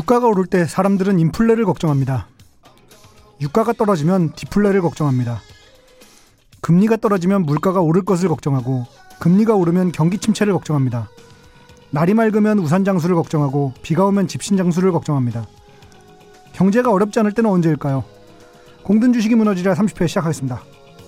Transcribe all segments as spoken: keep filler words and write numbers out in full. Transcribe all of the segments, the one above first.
유가가 오를 때 사람들은 인플레를 걱정합니다. 유가가 떨어지면 디플레를 걱정합니다. 금리가 떨어지면 물가가 오를 것을 걱정하고 금리가 오르면 경기 침체를 걱정합니다. 날이 맑으면 우산 장수를 걱정하고 비가 오면 집신 장수를 걱정합니다. 경제가 어렵지 않을 때는 언제일까요? 공든 주식이 무너지랴 삼십 회 시작하겠습니다.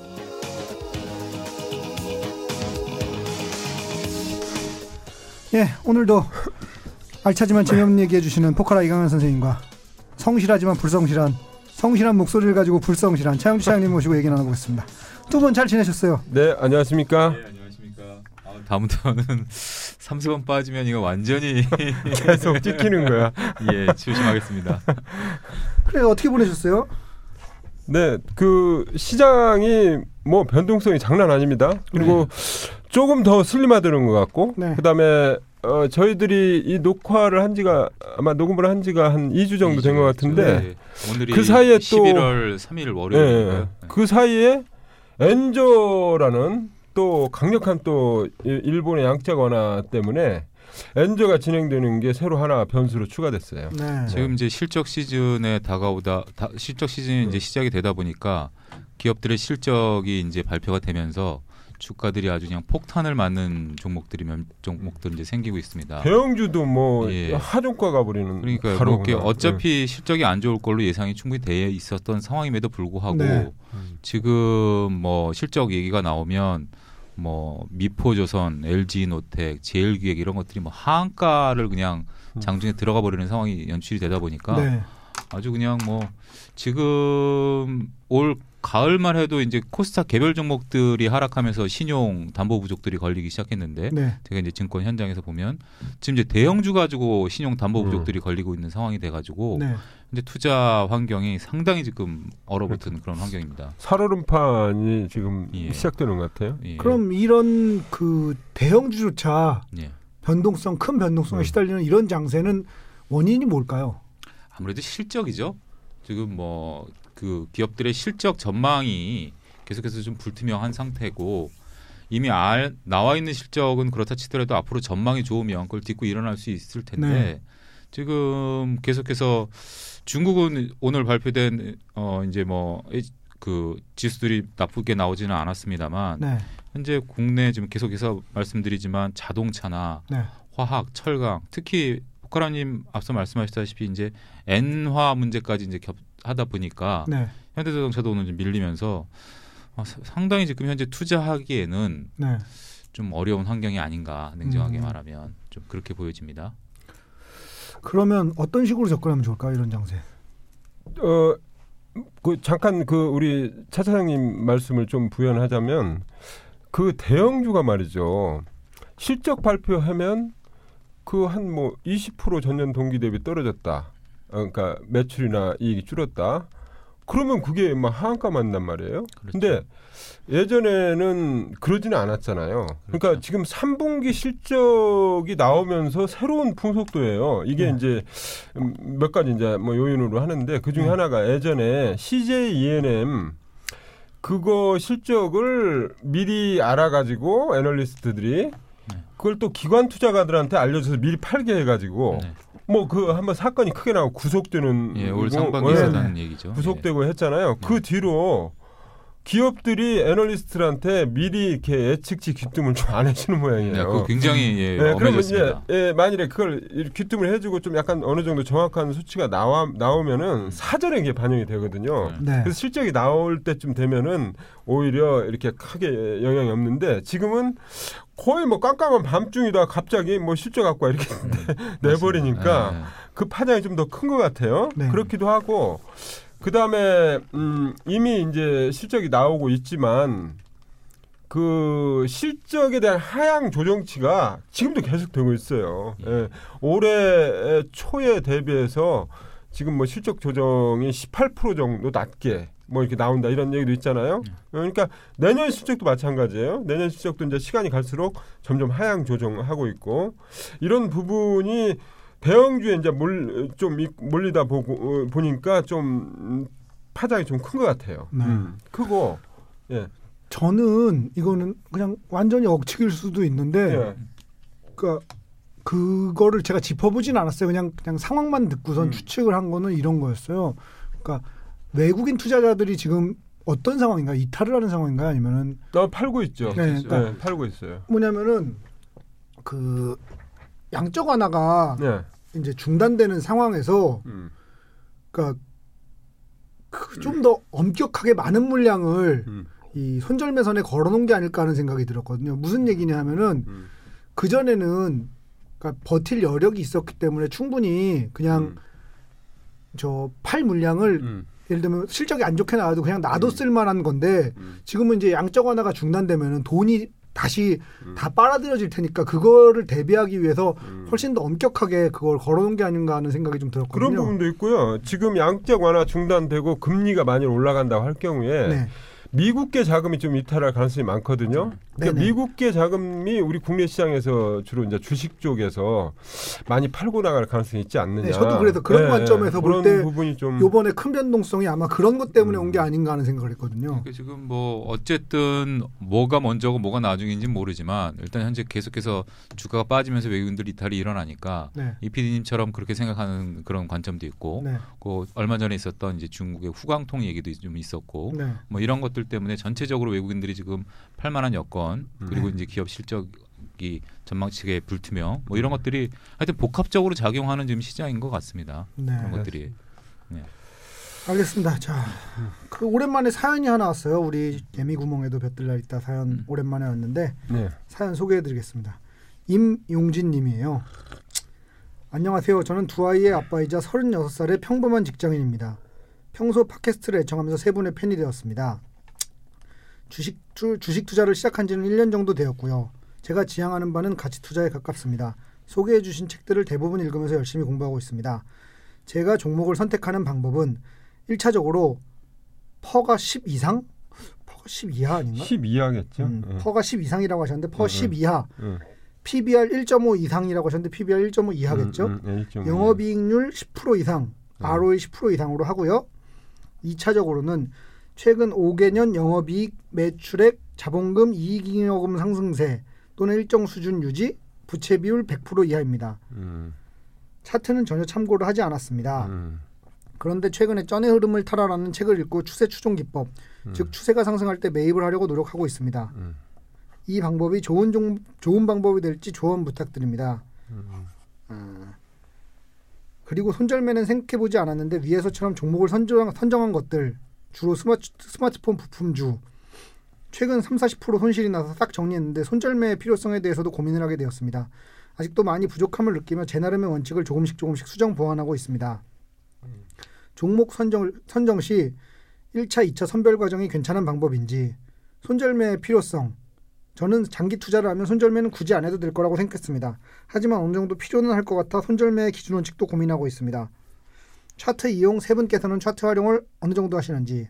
예, 오늘도 알차지만 재미없는 얘기해 주시는 포카라 이강현 선생님과 성실하지만 불성실한 성실한 목소리를 가지고 불성실한 차영주 차장님 모시고 얘기 나눠보겠습니다. 두 분 잘 지내셨어요? 네, 안녕하십니까? 네, 안녕하십니까? 아, 다음부터는 삼십 원 빠지면 이거 완전히 계속 찍히는 거야. 예, 조심하겠습니다. 그래, 어떻게 보내셨어요? 네, 그 시장이 뭐 변동성이 장난 아닙니다. 그리고 네. 조금 더 슬림화되는 것 같고, 네. 그다음에 어, 저희들이 이 녹화를 한 지가 아마 녹음을 한 지가 한 이 주 정도 된 것 같은데 네. 오늘이 그 사이에 또 십일월 삼일 월요일인가요? 네. 네. 그 사이에 엔저라는 또 강력한 또 일본의 양적 완화 때문에 엔저가 진행되는 게 새로 하나 변수로 추가됐어요. 네. 지금 이제 실적 시즌에 다가오다 다, 실적 시즌이 이제 시작이 되다 보니까 기업들의 실적이 이제 발표가 되면서 주가들이 아주 그냥 폭탄을 맞는 종목들이 몇 종목들 이제 생기고 있습니다. 대형주도 뭐 예. 하종가 가버리는. 그러니까 뭐 어차피 네. 실적이 안 좋을 걸로 예상이 충분히 돼 있었던 상황임에도 불구하고 네. 지금 뭐 실적 얘기가 나오면 뭐 미포조선, 엘지노텍, 제일기획 이런 것들이 뭐 하한가를 그냥 장중에 들어가 버리는 상황이 연출이 되다 보니까 네. 아주 그냥 뭐 지금 올 가을만 해도 이제 코스닥 개별 종목들이 하락하면서 신용 담보 부족들이 걸리기 시작했는데 네. 제가 이제 증권 현장에서 보면 지금 이제 대형주 가지고 신용 담보 부족들이 음. 걸리고 있는 상황이 돼가지고 네. 이제 투자 환경이 상당히 지금 얼어붙은 그런 환경입니다. 살얼음판이 지금 예. 시작되는 것 같아요. 예. 그럼 이런 그 대형주조차 예. 변동성 큰 변동성에 음. 시달리는 이런 장세는 원인이 뭘까요? 아무래도 실적이죠. 지금 뭐 그 기업들의 실적 전망이 계속해서 좀 불투명한 상태고 이미 알, 나와 있는 실적은 그렇다 치더라도 앞으로 전망이 좋으면 그걸 딛고 일어날 수 있을 텐데 네. 지금 계속해서 중국은 오늘 발표된 어 이제 뭐 그 지수들이 나쁘게 나오지는 않았습니다만 네. 현재 국내 지금 계속해서 말씀드리지만 자동차나 네. 화학, 철강 특히 포카라님 앞서 말씀하셨다시피 이제 엔화 문제까지 이제 겹 하다 보니까 네. 현대자동차도 오늘 좀 밀리면서 어, 상당히 지금 현재 투자하기에는 네. 좀 어려운 환경이 아닌가 냉정하게 음. 말하면 좀 그렇게 보여집니다. 그러면 어떤 식으로 접근하면 좋을까 이런 장세? 어, 그 잠깐 그 우리 차 차장님 말씀을 좀 부연하자면 그 대형주가 말이죠. 실적 발표하면 그 한 뭐 이십 퍼센트 전년 동기 대비 떨어졌다. 그러니까 매출이나 이익이 줄었다. 그러면 그게 막 하한가 맞단 말이에요. 그렇죠. 근데 예전에는 그러지는 않았잖아요. 그러니까 그렇죠. 지금 삼 분기 실적이 나오면서 새로운 풍속도예요. 이게 네. 이제 몇 가지 이제 뭐 요인으로 하는데 그 중에 네. 하나가 예전에 씨제이 이엔엠 그거 실적을 미리 알아가지고 애널리스트들이 그걸 또 기관 투자가들한테 알려줘서 미리 팔게 해가지고 네. 뭐 그 한번 사건이 크게 나고 구속되는 예, 올 뭐, 상반기에 예, 있었다는 얘기죠. 구속되고 예. 했잖아요. 그 네. 뒤로 기업들이 애널리스트한테 미리 이렇게 예측치 귀뜸을 좀 안 해주는 모양이에요. 네, 그 굉장히 예, 네, 그러면 이제 엄해졌습니다. 예, 만일에 그걸 귀뜸을 해주고 좀 약간 어느 정도 정확한 수치가 나와 나오면은 사전에 이게 반영이 되거든요. 네. 그래서 실적이 나올 때쯤 되면은 오히려 이렇게 크게 영향이 없는데 지금은 거의 뭐 깜깜한 밤중이다 갑자기 뭐 실적 갖고 이렇게 내버리니까 네. 그 파장이 좀 더 큰 것 같아요. 네. 그렇기도 하고 그 다음에 음, 이미 이제 실적이 나오고 있지만 그 실적에 대한 하향 조정치가 지금도 계속되고 있어요. 예. 예. 올해 초에 대비해서 지금 뭐 실적 조정이 십팔 퍼센트 정도 낮게 뭐 이렇게 나온다 이런 얘기도 있잖아요. 그러니까 내년 실적도 마찬가지예요. 내년 실적도 이제 시간이 갈수록 점점 하향 조정하고 있고 이런 부분이 대형주에 이제 몰, 좀 몰리다 보고 보니까 좀 파장이 좀 큰 것 같아요. 네. 음, 크고 예. 저는 이거는 그냥 완전히 억측일 수도 있는데 예. 그러니까 그거를 제가 짚어보진 않았어요. 그냥 그냥 상황만 듣고선 음. 추측을 한 거는 이런 거였어요. 그러니까 외국인 투자자들이 지금 어떤 상황인가? 이탈을 하는 상황인가요? 아니면은 나 팔고 있죠. 네, 그러니까 네, 팔고 있어요. 뭐냐면은 그 양적 완화가 네. 이제 중단되는 상황에서 음. 그러니까 그 좀 더 엄격하게 많은 물량을 음. 이 손절매선에 걸어놓은 게 아닐까 하는 생각이 들었거든요. 무슨 얘기냐 하면은 음. 그 전에는 그러니까 버틸 여력이 있었기 때문에 충분히 그냥 음. 저 팔 물량을 음. 예를 들면 실적이 안 좋게 나와도 그냥 놔둬 음. 쓸만한 건데 음. 지금은 이제 양적 완화가 중단되면은 돈이 다시 음. 다 빨아들여질 테니까 그거를 대비하기 위해서 음. 훨씬 더 엄격하게 그걸 걸어놓은 게 아닌가 하는 생각이 좀 들었거든요. 그런 부분도 있고요. 지금 양적 완화 중단되고 금리가 많이 올라간다고 할 경우에 네. 미국계 자금이 좀 이탈할 가능성이 많거든요. 그러니까 네네. 미국계 자금이 우리 국내 시장에서 주로 이제 주식 쪽에서 많이 팔고 나갈 가능성이 있지 않느냐. 네, 저도 그래서 그런 관점에서 볼 그런 때 부분이 좀 요번에 큰 변동성이 아마 그런 것 때문에 음. 온 게 아닌가 하는 생각을 했거든요. 그러니까 지금 뭐 어쨌든 뭐가 먼저고 뭐가 나중인지 는 모르지만 일단 현재 계속해서 주가가 빠지면서 외국인들 이탈이 일어나니까 네. 이 피디님처럼 그렇게 생각하는 그런 관점도 있고, 네. 그 얼마 전에 있었던 이제 중국의 후광통 얘기도 좀 있었고, 네. 뭐 이런 것들 때문에 전체적으로 외국인들이 지금 팔만한 여건 그리고 네. 이제 기업 실적이 전망치게 불투명 뭐 이런 것들이 하여튼 복합적으로 작용하는 지금 시장인 것 같습니다. 네. 그런 것들이. 네. 알겠습니다. 자, 그 오랜만에 사연이 하나 왔어요. 우리 개미구멍에도 볕들날 있다 사연 음. 오랜만에 왔는데 네. 사연 소개해드리겠습니다. 임용진님이에요. 안녕하세요. 저는 두 아이의 아빠이자 서른여섯 살의 평범한 직장인입니다. 평소 팟캐스트를 애청하면서 세 분의 팬이 되었습니다. 주식, 투, 주식 투자를 시작한 지는 일 년 정도 되었고요. 제가 지향하는 바는 가치 투자에 가깝습니다. 소개해 주신 책들을 대부분 읽으면서 열심히 공부하고 있습니다. 제가 종목을 선택하는 방법은 일 차적으로 퍼가 십 이상? 퍼가 십 이하 아닌가? 십 이하겠죠. 음, 응. 퍼가 십 이상이라고 하셨는데 퍼 응, 십 응. 이하, 응. 피비알 일 점 오 이상이라고 하셨는데 피비알 일 점 오 이하겠죠? 음, 음, 일 점 오. 영업이익률 십 퍼센트 이상, 음. 알오이 십 퍼센트 이상으로 하고요. 이 차적으로는 최근 오 개년 영업이익, 매출액, 자본금, 이익잉여금 상승세 또는 일정 수준 유지, 부채 비율 백 퍼센트 이하입니다. 음, 차트는 전혀 참고를 하지 않았습니다. 음, 그런데 최근에 쩐의 흐름을 타라라는 책을 읽고 추세 추종 기법, 음. 즉 추세가 상승할 때 매입을 하려고 노력하고 있습니다. 음. 이 방법이 좋은 종, 좋은 방법이 될지 조언 부탁드립니다. 음. 아, 그리고 손절매는 생각해보지 않았는데 위에서처럼 종목을 선정, 선정한 것들 주로 스마트, 스마트폰 부품주 최근 삼, 사십 퍼센트 손실이 나서 싹 정리했는데 손절매의 필요성에 대해서도 고민을 하게 되었습니다. 아직도 많이 부족함을 느끼며 제 나름의 원칙을 조금씩 조금씩 수정 보완하고 있습니다. 종목 선정, 선정 시 일 차, 이 차 선별 과정이 괜찮은 방법인지 손절매의 필요성 저는 장기 투자를 하면 손절매는 굳이 안 해도 될 거라고 생각했습니다. 하지만 어느 정도 필요는 할 것 같아 손절매의 기준 원칙도 고민하고 있습니다. 차트 이용 세 분께서는 차트 활용을 어느 정도 하시는지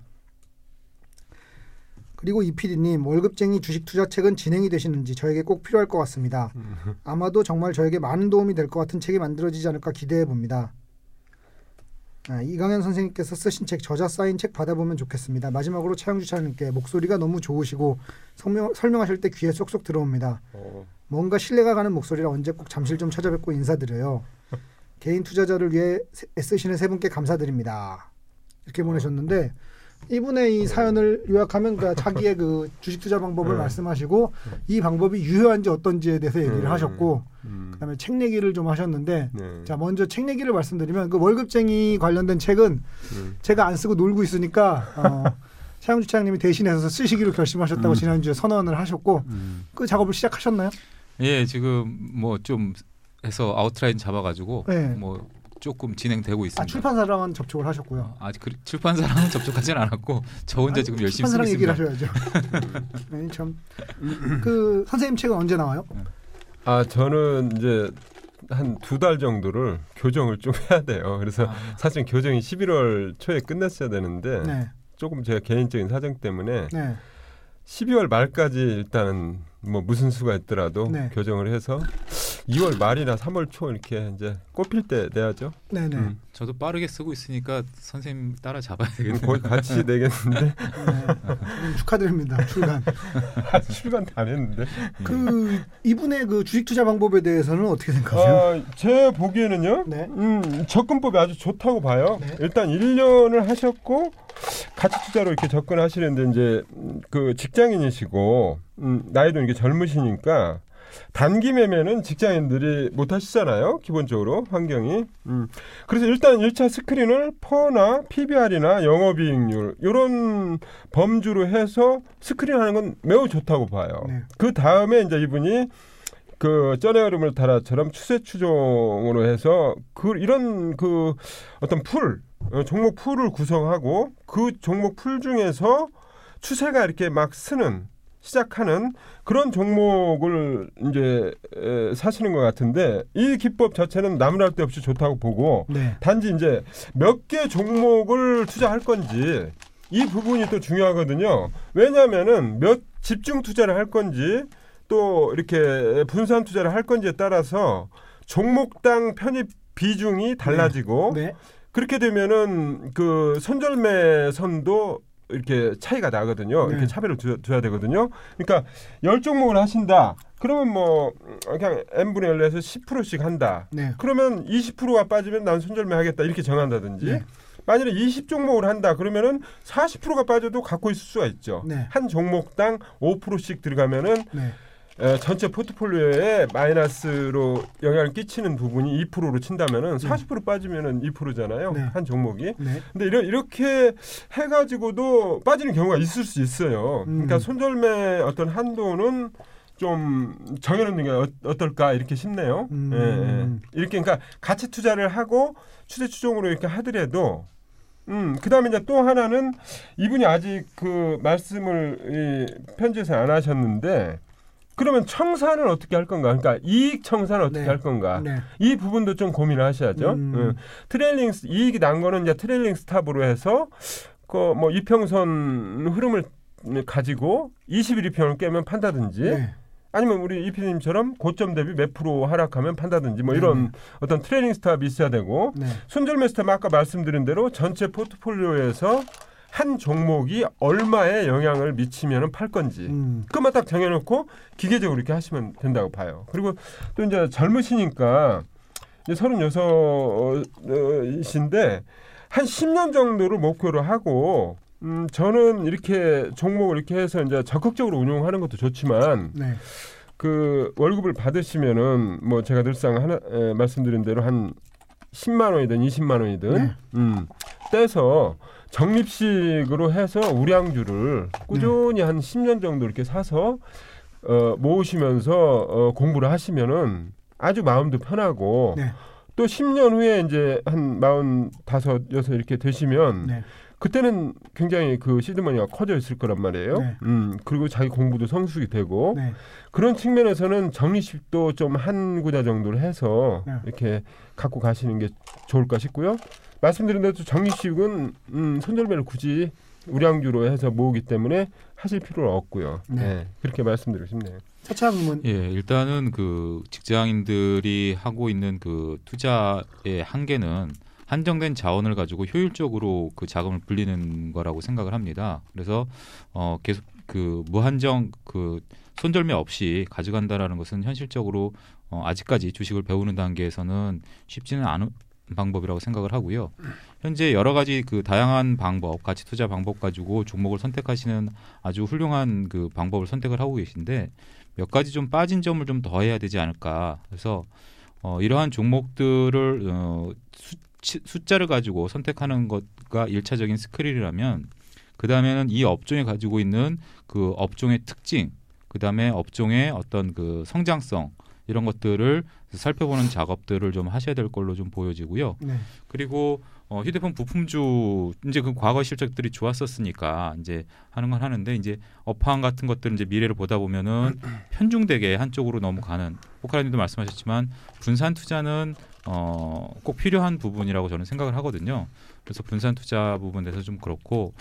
그리고 이피디님 월급쟁이 주식 투자 책은 진행이 되시는지 저에게 꼭 필요할 것 같습니다. 아마도 정말 저에게 많은 도움이 될 것 같은 책이 만들어지지 않을까 기대해 봅니다. 아, 이강현 선생님께서 쓰신 책 저자 사인 책 받아보면 좋겠습니다. 마지막으로 차영주 차장님께 목소리가 너무 좋으시고 설명, 설명하실 때 귀에 쏙쏙 들어옵니다. 어. 뭔가 신뢰가 가는 목소리라 언제 꼭 잠실 좀 찾아뵙고 인사드려요. 개인 투자자를 위해 애쓰시는 세 분께 감사드립니다. 이렇게 보내셨는데 이분의 이 사연을 요약하면 그 자기의 그 주식 투자 방법을 네. 말씀하시고 이 방법이 유효한지 어떤지에 대해서 얘기를 음. 하셨고 음. 그다음에 책 얘기를 좀 하셨는데 네. 자 먼저 책 얘기를 말씀드리면 그 월급쟁이 관련된 책은 음. 제가 안 쓰고 놀고 있으니까 어, 차영주 차장님이 대신해서 쓰시기로 결심하셨다고 음. 지난주에 선언을 하셨고 음. 그 작업을 시작하셨나요? 예, 지금 뭐 좀 해서 아웃라인 잡아가지고 네. 뭐 조금 진행되고 있습니다. 아, 출판사랑은 접촉을 하셨고요. 아직 그, 출판사랑은 접촉하지는 않았고 저 혼자 아니, 지금 열심히 쓰고 출판사랑 얘기를 있습니다. 하셔야죠. 네, 참. 그 선생님 책은 언제 나와요? 아 저는 이제 한 두 달 정도를 교정을 좀 해야 돼요. 그래서 아. 사실 교정이 십일월 초에 끝났어야 되는데 네, 조금 제가 개인적인 사정 때문에 네, 십이월 말까지 일단은 뭐 무슨 수가 있더라도 네. 교정을 해서 이월 말이나 삼월 초 이렇게 이제 꼽힐 때 내야죠. 네네. 음. 저도 빠르게 쓰고 있으니까 선생님 따라 잡아야 되겠네요. 거의 같이 내겠는데. 네. 음, 축하드립니다. 출간. 출간 다 했는데. 그 이분의 그 주식 투자 방법에 대해서는 어떻게 생각하세요? 어, 제 보기에는요. 네. 음, 접근법이 아주 좋다고 봐요. 네. 일단 일 년을 하셨고 가치 투자로 이렇게 접근하시는데 이제 그 직장인이시고 음, 나이도 이렇게 젊으시니까 단기 매매는 직장인들이 못 하시잖아요. 기본적으로 환경이. 음. 그래서 일단 일 차 스크린을 퍼나 피비알이나 영업이익률 이런 범주로 해서 스크린하는 건 매우 좋다고 봐요. 네. 그 다음에 이제 이분이 그 쩐의 얼음을 달아처럼 추세 추종으로 해서 그 이런 그 어떤 풀 어, 종목 풀을 구성하고 그 종목 풀 중에서 추세가 이렇게 막 쓰는 시작하는 그런 종목을 이제 에, 사시는 것 같은데 이 기법 자체는 나무랄 데 없이 좋다고 보고 네. 단지 이제 몇 개 종목을 투자할 건지 이 부분이 또 중요하거든요. 왜냐하면은 몇 집중 투자를 할 건지 또 이렇게 분산 투자를 할 건지에 따라서 종목당 편입 비중이 달라지고 네. 네. 그렇게 되면은 그 손절매 선도 이렇게 차이가 나거든요. 네. 이렇게 차별을 두, 둬야 되거든요. 그러니까 열 종목을 하신다. 그러면 뭐 그냥 n분의 일로 해서 십 퍼센트씩 한다. 네. 그러면 이십 퍼센트가 빠지면 난 손절매 하겠다. 이렇게 정한다든지. 네. 만일에 이십 종목을 한다. 그러면은 사십 퍼센트가 빠져도 갖고 있을 수가 있죠. 네. 한 종목당 오 퍼센트씩 들어가면은 네. 에, 전체 포트폴리오에 마이너스로 영향을 끼치는 부분이 이 퍼센트로 친다면은 사십 퍼센트 빠지면은 이 퍼센트잖아요. 네. 한 종목이. 네. 근데 이러, 이렇게 해가지고도 빠지는 경우가 있을 수 있어요. 음. 그러니까 손절매 어떤 한도는 좀 정해놓는 게 어, 어떨까 이렇게 싶네요. 음. 예, 예. 이렇게 그러니까 가치 투자를 하고 추세 추종으로 이렇게 하더라도. 음, 그 다음에 이제 또 하나는 이분이 아직 그 말씀을 이 편지에서 안 하셨는데 그러면 청산을 어떻게 할 건가? 그러니까 이익 청산을 어떻게 네. 할 건가? 네. 이 부분도 좀 고민을 하셔야죠. 음. 음. 트레일링 이익이 난 거는 이제 트레일링 스탑으로 해서 그 뭐 이평선 흐름을 가지고 이십 일 이평을 깨면 판다든지 네. 아니면 우리 이피디님처럼 고점 대비 몇 프로 하락하면 판다든지 뭐 네. 이런 어떤 트레일링 스탑이 있어야 되고 네. 손절매 스탑 아까 말씀드린 대로 전체 포트폴리오에서 한 종목이 얼마의 영향을 미치면 팔 건지 음. 그것만 딱 정해놓고 기계적으로 이렇게 하시면 된다고 봐요. 그리고 또 이제 젊으시니까 이제 서른여섯이신데 한 십 년 정도를 목표로 하고 음, 저는 이렇게 종목을 이렇게 해서 이제 적극적으로 운용하는 것도 좋지만 네. 그 월급을 받으시면은 뭐 제가 늘상 하나 에, 말씀드린 대로 한 십만 원이든 이십만 원이든 네. 음, 떼서 적립식으로 해서 우량주를 꾸준히 한 십 년 정도 이렇게 사서 어, 모으시면서 어, 공부를 하시면은 아주 마음도 편하고 네. 또 십 년 후에 이제 한 마흔다섯 여섯 이렇게 되시면 네. 그때는 굉장히 그 시드머니가 커져 있을 거란 말이에요. 네. 음, 그리고 자기 공부도 성숙이 되고 네. 그런 측면에서는 적립식도 좀 한 구자 정도를 해서 네. 이렇게 갖고 가시는 게 좋을까 싶고요. 말씀드린 대로 적립식은 음, 손절매를 굳이 우량주로 해서 모으기 때문에 하실 필요는 없고요. 네. 네, 그렇게 말씀드리고 싶네요. 차차님은 예, 일단은 그 직장인들이 하고 있는 그 투자의 한계는 한정된 자원을 가지고 효율적으로 그 자금을 불리는 거라고 생각을 합니다. 그래서 어 계속 그 무한정 그 손절매 없이 가져간다라는 것은 현실적으로 어 아직까지 주식을 배우는 단계에서는 쉽지는 않은 방법이라고 생각을 하고요. 현재 여러 가지 그 다양한 방법, 가치 투자 방법 가지고 종목을 선택하시는 아주 훌륭한 그 방법을 선택을 하고 계신데 몇 가지 좀 빠진 점을 좀 더 해야 되지 않을까. 그래서 어 이러한 종목들을 어 수, 숫자를 가지고 선택하는 것과 일차적인 스크린이라면 그 다음에는 이 업종에 가지고 있는 그 업종의 특징, 그 다음에 업종의 어떤 그 성장성 이런 것들을 살펴보는 작업들을 좀 하셔야 될 걸로 좀 보여지고요. 네. 그리고 어, 휴대폰 부품주 이제 그 과거 실적들이 좋았었으니까 이제 하는 건 하는데 이제 업황 같은 것들은 이제 미래를 보다 보면은 편중되게 한쪽으로 넘어가는 포카라님도 말씀하셨지만 분산 투자는 어, 꼭 필요한 부분이라고 저는 생각을 하거든요. 그래서 분산 투자 부분에서 좀 그렇고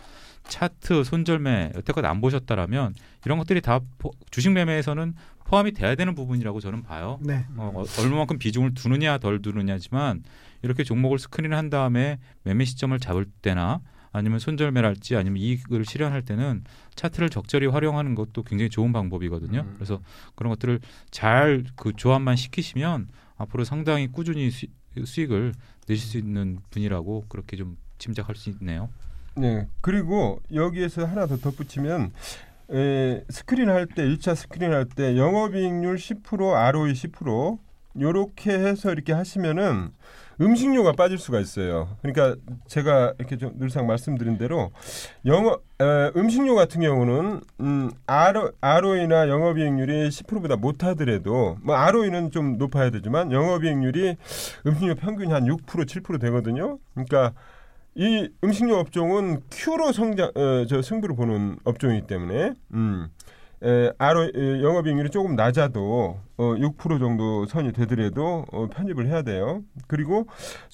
차트, 손절매 여태껏 안 보셨다라면 이런 것들이 다 포, 주식 매매에서는 포함이 돼야 되는 부분이라고 저는 봐요. 네. 어, 얼마만큼 비중을 두느냐 덜 두느냐지만 이렇게 종목을 스크린을 한 다음에 매매 시점을 잡을 때나 아니면 손절매랄지 아니면 이익을 실현할 때는 차트를 적절히 활용하는 것도 굉장히 좋은 방법이거든요. 음. 그래서 그런 것들을 잘 그 조합만 시키시면 앞으로 상당히 꾸준히 수, 수익을 내실 수 있는 분이라고 그렇게 좀 짐작할 수 있네요. 네. 그리고 여기에서 하나 더 덧붙이면 에, 스크린 할 때 일 차 스크린 할 때 영업이익률 십 퍼센트, 알오이 십 퍼센트 요렇게 해서 이렇게 하시면은 음식료가 빠질 수가 있어요. 그러니까 제가 이렇게 좀 늘상 말씀드린 대로 영업 에, 음식료 같은 경우는 음, 알오이나 영업이익률이 십 퍼센트보다 못하더라도 뭐 알오이는 좀 높아야 되지만 영업이익률이 음식료 평균이 한 육 퍼센트, 칠 퍼센트 되거든요. 그러니까 이 음식료 업종은 Q로 성장, 어, 저 승부를 보는 업종이기 때문에 음, 에, 아로, 에, 영업이익률이 조금 낮아도 어, 육 퍼센트 정도 선이 되더라도 어, 편입을 해야 돼요. 그리고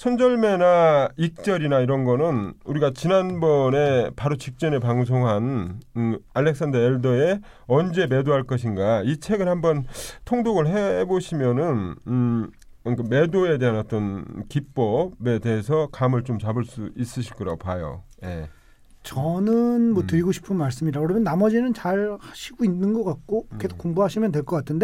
손절매나 익절이나 이런 거는 우리가 지난번에 바로 직전에 방송한 음, 알렉산더 엘더의 언제 매도할 것인가 이 책을 한번 통독을 해보시면은 음, 그러니까 매도에 대한 어떤 기법에 대해서 감을 좀 잡을 수 있으실 거라고 봐요. 예. 저는 뭐 음. 드리고 싶은 말씀이라 그러면 나머지는 잘 하시고 있는 것 같고 계속 음. 공부하시면 될 것 같은데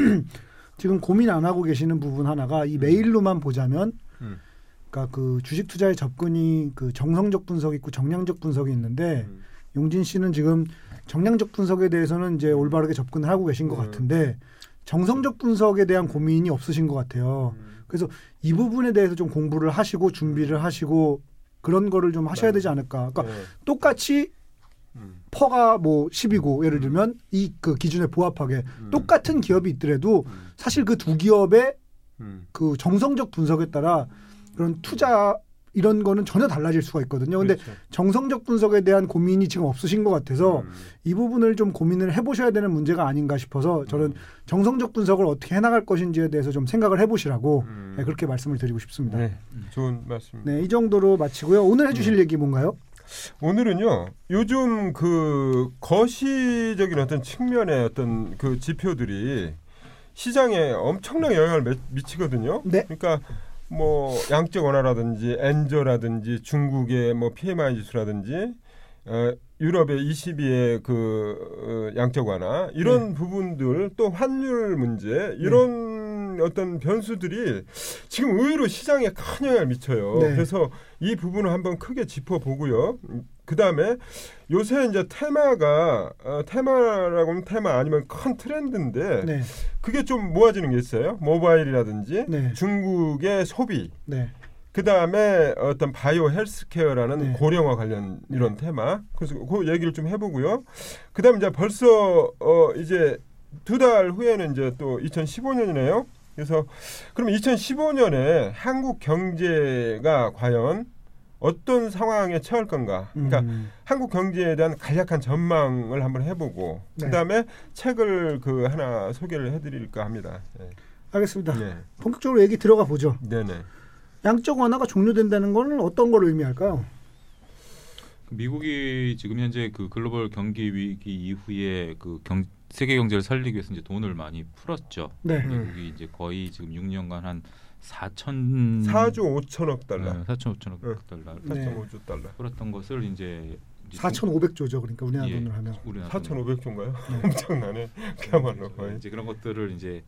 지금 고민 안 하고 계시는 부분 하나가 이 메일로만 보자면 음. 그러니까 그 주식 투자의 접근이 그 정성적 분석이 있고 정량적 분석이 있는데 음. 용진 씨는 지금 정량적 분석에 대해서는 이제 올바르게 접근을 하고 계신 것 음. 같은데 정성적 분석에 대한 고민이 없으신 것 같아요. 음. 그래서 이 부분에 대해서 좀 공부를 하시고 준비를 하시고 그런 거를 좀 하셔야 되지 않을까. 그러니까 네. 똑같이 음. 퍼가 뭐 십이고 예를 들면 이 그 기준에 부합하게 음. 똑같은 기업이 있더라도 음. 사실 그 두 기업의 음. 그 정성적 분석에 따라 그런 투자 이런 거는 전혀 달라질 수가 있거든요. 근데 그렇죠. 정성적 분석에 대한 고민이 지금 없으신 것 같아서 음. 이 부분을 좀 고민을 해보셔야 되는 문제가 아닌가 싶어서 저는 음. 정성적 분석을 어떻게 해나갈 것인지에 대해서 좀 생각을 해보시라고 음. 네, 그렇게 말씀을 드리고 싶습니다. 네. 네, 좋은 말씀. 이 정도로 마치고요. 오늘 해주실 음. 얘기 뭔가요? 오늘은요. 요즘 그 거시적인 어떤 측면의 어떤 그 지표들이 시장에 엄청나게 영향을 미- 미치거든요. 네. 그러니까 뭐 양적 완화라든지 엔저라든지 중국의 뭐 피엠아이 지수라든지 어, 유럽의 이십이의 그 어, 양적 완화 이런 네. 부분들 또 환율 문제 이런 어떤 변수들이 지금 의외로 시장에 큰 영향을 미쳐요. 네. 그래서 이 부분을 한번 크게 짚어보고요. 그 다음에 요새 이제 테마가 어, 테마라고 하면 테마 아니면 큰 트렌드인데 네. 그게 좀 모아지는 게 있어요. 모바일이라든지 네. 중국의 소비, 네. 그 다음에 어떤 바이오 헬스케어라는 네. 고령화 관련 이런 테마. 그래서 그 얘기를 좀 해보고요. 그 다음에 이제 벌써 어 이제 두 달 후에는 이제 또 이천십오 년이네요. 그래서 그럼 이천십오 년에 한국 경제가 과연 어떤 상황에 처할 건가? 그러니까 음. 한국 경제에 대한 간략한 전망을 한번 해보고 네. 그다음에 책을 그 하나 소개를 해드릴까 합니다. 네. 알겠습니다. 네. 본격적으로 얘기 들어가 보죠. 네네. 양적 완화가 종료된다는 건 어떤 걸 의미할까요? 미국이 지금 현재 그 글로벌 경기 위기 이후에 그 경, 세계 경제를 살리기 위해서 이제 돈을 많이 풀었죠. 네. 미국이 이제 거의 지금 육 년간 한 사천 사조 오천억 달러. 네, 사천 오천억 네. 달러 네. 사천오조 달러. 풀었던 것을 이제 사천오백조죠. 그러니까 우리나라 예, 돈으로 하면. 우리나라 사천오백조인가요? 네. 엄청나네. 그야말로 거의. 이제 그런 것들을 이제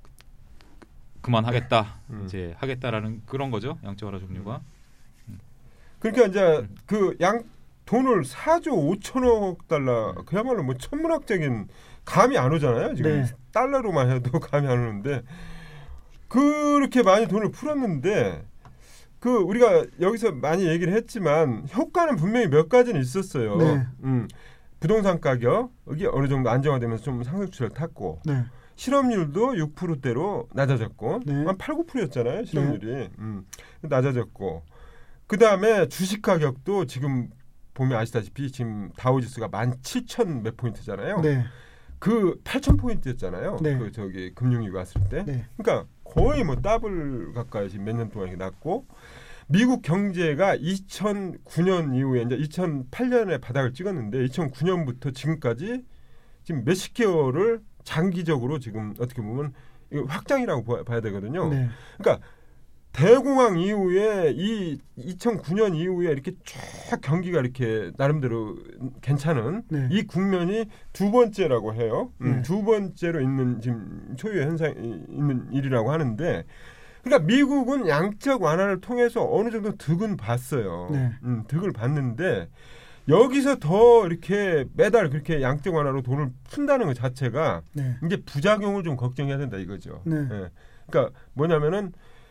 그만하겠다. 음. 이제 하겠다라는 그런 거죠. 양적 완화 종류가. 그러니까 이제 그 양 돈을 사조 오천억 달러 그야말로 뭐 천문학적인 감이 안 오잖아요. 지금 네. 달러로만 해도 감이 안 오는데 그렇게 많이 돈을 풀었는데 그 우리가 여기서 많이 얘기를 했지만 효과는 분명히 몇 가지는 있었어요. 네. 음, 부동산 가격이 어느 정도 안정화되면서 좀 상승 추세를 탔고 네. 실업률도 육 퍼센트대로 낮아졌고 네. 한 팔, 구 퍼센트였잖아요. 실업률이. 음, 낮아졌고 그 다음에 주식 가격도 지금 보면 아시다시피 지금 다우지수가 만 칠천 몇 포인트잖아요. 네. 그 팔천 포인트였잖아요. 네. 그 저기 금융위기 왔을 때. 네. 그러니까 거의 뭐 더블 가까이 지금 몇 년 동안 이렇게 났고 미국 경제가 이천구 년 이후에 이제 이천팔 년에 바닥을 찍었는데 이천구 년부터 지금까지 지금 몇십 개월을 장기적으로 지금 어떻게 보면 확장이라고 봐야 되거든요. 네. 그러니까 대공황 이후에 이 이천구 년 이후에 이렇게 쭉 경기가 이렇게 나름대로 괜찮은 네. 이 국면이 두 번째라고 해요. 음, 네. 두 번째로 있는 지금 초유 현상이 있는 일이라고 하는데, 그러니까 미국은 양적 완화를 통해서 어느 정도 득은 봤어요. 네. 음, 득을 봤는데 여기서 더 이렇게 매달 그렇게 양적 완화로 돈을 푼다는 것 자체가 네. 이제 부작용을 좀 걱정해야 된다 이거죠. 네. 예. 그러니까 뭐냐면은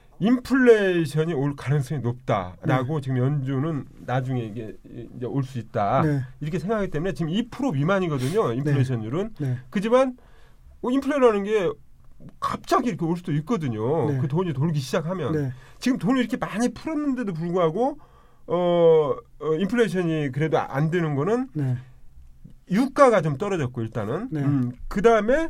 인플레이션이 올 가능성이 높다라고 네. 지금 연준은 나중에 이게 이제 올 수 있다 네. 이렇게 생각하기 때문에 지금 이 퍼센트 미만이거든요. 인플레이션율은. 네. 그지만 뭐 인플레라는 게 갑자기 이렇게 올 수도 있거든요. 네. 그 돈이 돌기 시작하면. 네. 지금 돈을 이렇게 많이 풀었는데도 불구하고 어, 어 인플레이션이 그래도 안 되는 거는 네. 유가가 좀 떨어졌고 일단은. 네. 음, 그다음에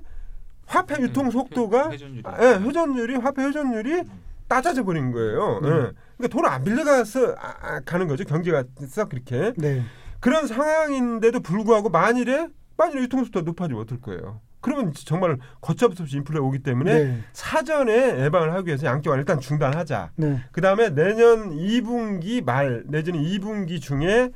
화폐 유통 속도가 회전율이. 아, 예, 회전율이 화폐 회전율이 낮아져 버린 거예요. 네. 예. 그러니까 돈을 안 빌려가서 아, 아, 가는 거죠. 경제가 싹 그렇게. 네. 그런 상황인데도 불구하고 만일에 만일에 유통 속도가 높아지면 어떨 거예요. 그러면 정말 걷잡을 수 없이 인플레가 오기 때문에 네. 사전에 예방을 하기 위해서 양적 완화 일단 중단하자. 네. 그다음에 내년 이 분기 말 내지는 이 분기 중에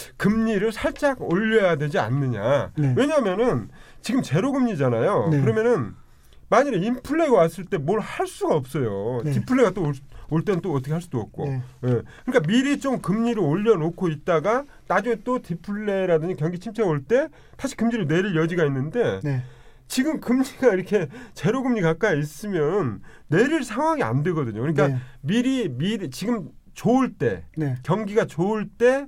금리를 살짝 올려야 되지 않느냐. 네. 왜냐하면은 지금 제로 금리잖아요. 네. 그러면은 만일에 인플레가 왔을 때 뭘 할 수가 없어요. 네. 디플레가 또 올 올 때는 또 어떻게 할 수도 없고. 네. 예. 그러니까 미리 좀 금리를 올려놓고 있다가 나중에 또 디플레라든지 경기 침체가 올 때 다시 금리를 내릴 여지가 있는데 네. 지금 금리가 이렇게 제로 금리 가까이 있으면 내릴 상황이 안 되거든요. 그러니까 네. 미리 미리 지금 좋을 때 네. 경기가 좋을 때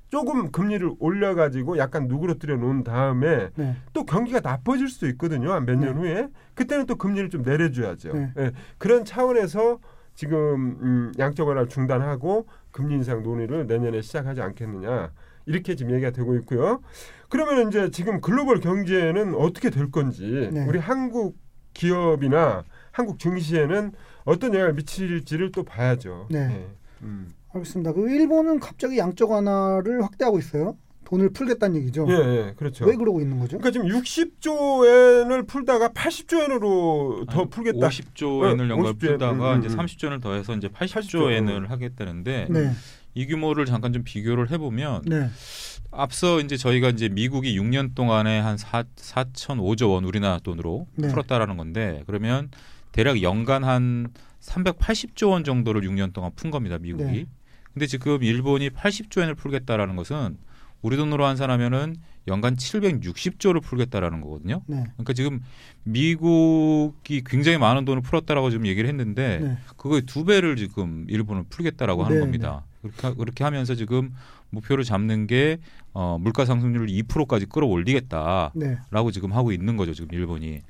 조금 금리를 올려가지고 약간 누그러뜨려 놓은 다음에 네. 또 경기가 나빠질 수도 있거든요. 한 몇 년 네. 후에 그때는 또 금리를 좀 내려줘야죠. 네. 예, 그런 차원에서 지금 음, 양적 완화를 중단하고 금리 인상 논의를 내년에 시작하지 않겠느냐 이렇게 지금 얘기가 되고 있고요. 그러면 이제 지금 글로벌 경제는 어떻게 될 건지 네. 우리 한국 기업이나 한국 증시에는 어떤 영향을 미칠지를 또 봐야죠. 네. 예. 음. 알겠습니다. 그 일본은 갑자기 양적 완화를 확대하고 있어요. 돈을 풀겠다는 얘기죠. 예, 예, 그렇죠. 왜 그러고 있는 거죠? 그러니까 지금 육십조 엔을 풀다가 팔십조 엔으로 더 아니, 풀겠다. 오십조 엔을 네, 연간 오십조 엔. 풀다가 음, 이제 음. 삼십조 엔을 더해서 이제 팔십조 팔십조 엔을 하겠다는데 네. 이 규모를 잠깐 좀 비교를 해보면 네. 앞서 이제 저희가 이제 미국이 육 년 동안에 한 사, 사천오조 원 우리나라 돈으로 네. 풀었다라는 건데 그러면 대략 연간 한 삼백팔십조 원 정도를 육 년 동안 푼 겁니다. 미국이. 네. 근데 지금 일본이 팔십조 엔을 풀겠다라는 것은 우리 돈으로 환산하면은 연간 칠백육십조를 풀겠다라는 거거든요. 네. 그러니까 지금 미국이 굉장히 많은 돈을 풀었다라고 지금 얘기를 했는데 네. 그거의 두 배를 지금 일본은 풀겠다라고 하는 네, 겁니다. 그렇게, 하- 그렇게 하면서 지금 목표를 잡는 게 어, 물가 상승률을 이 퍼센트까지 끌어올리겠다라고 네. 지금 하고 있는 거죠. 지금 일본이.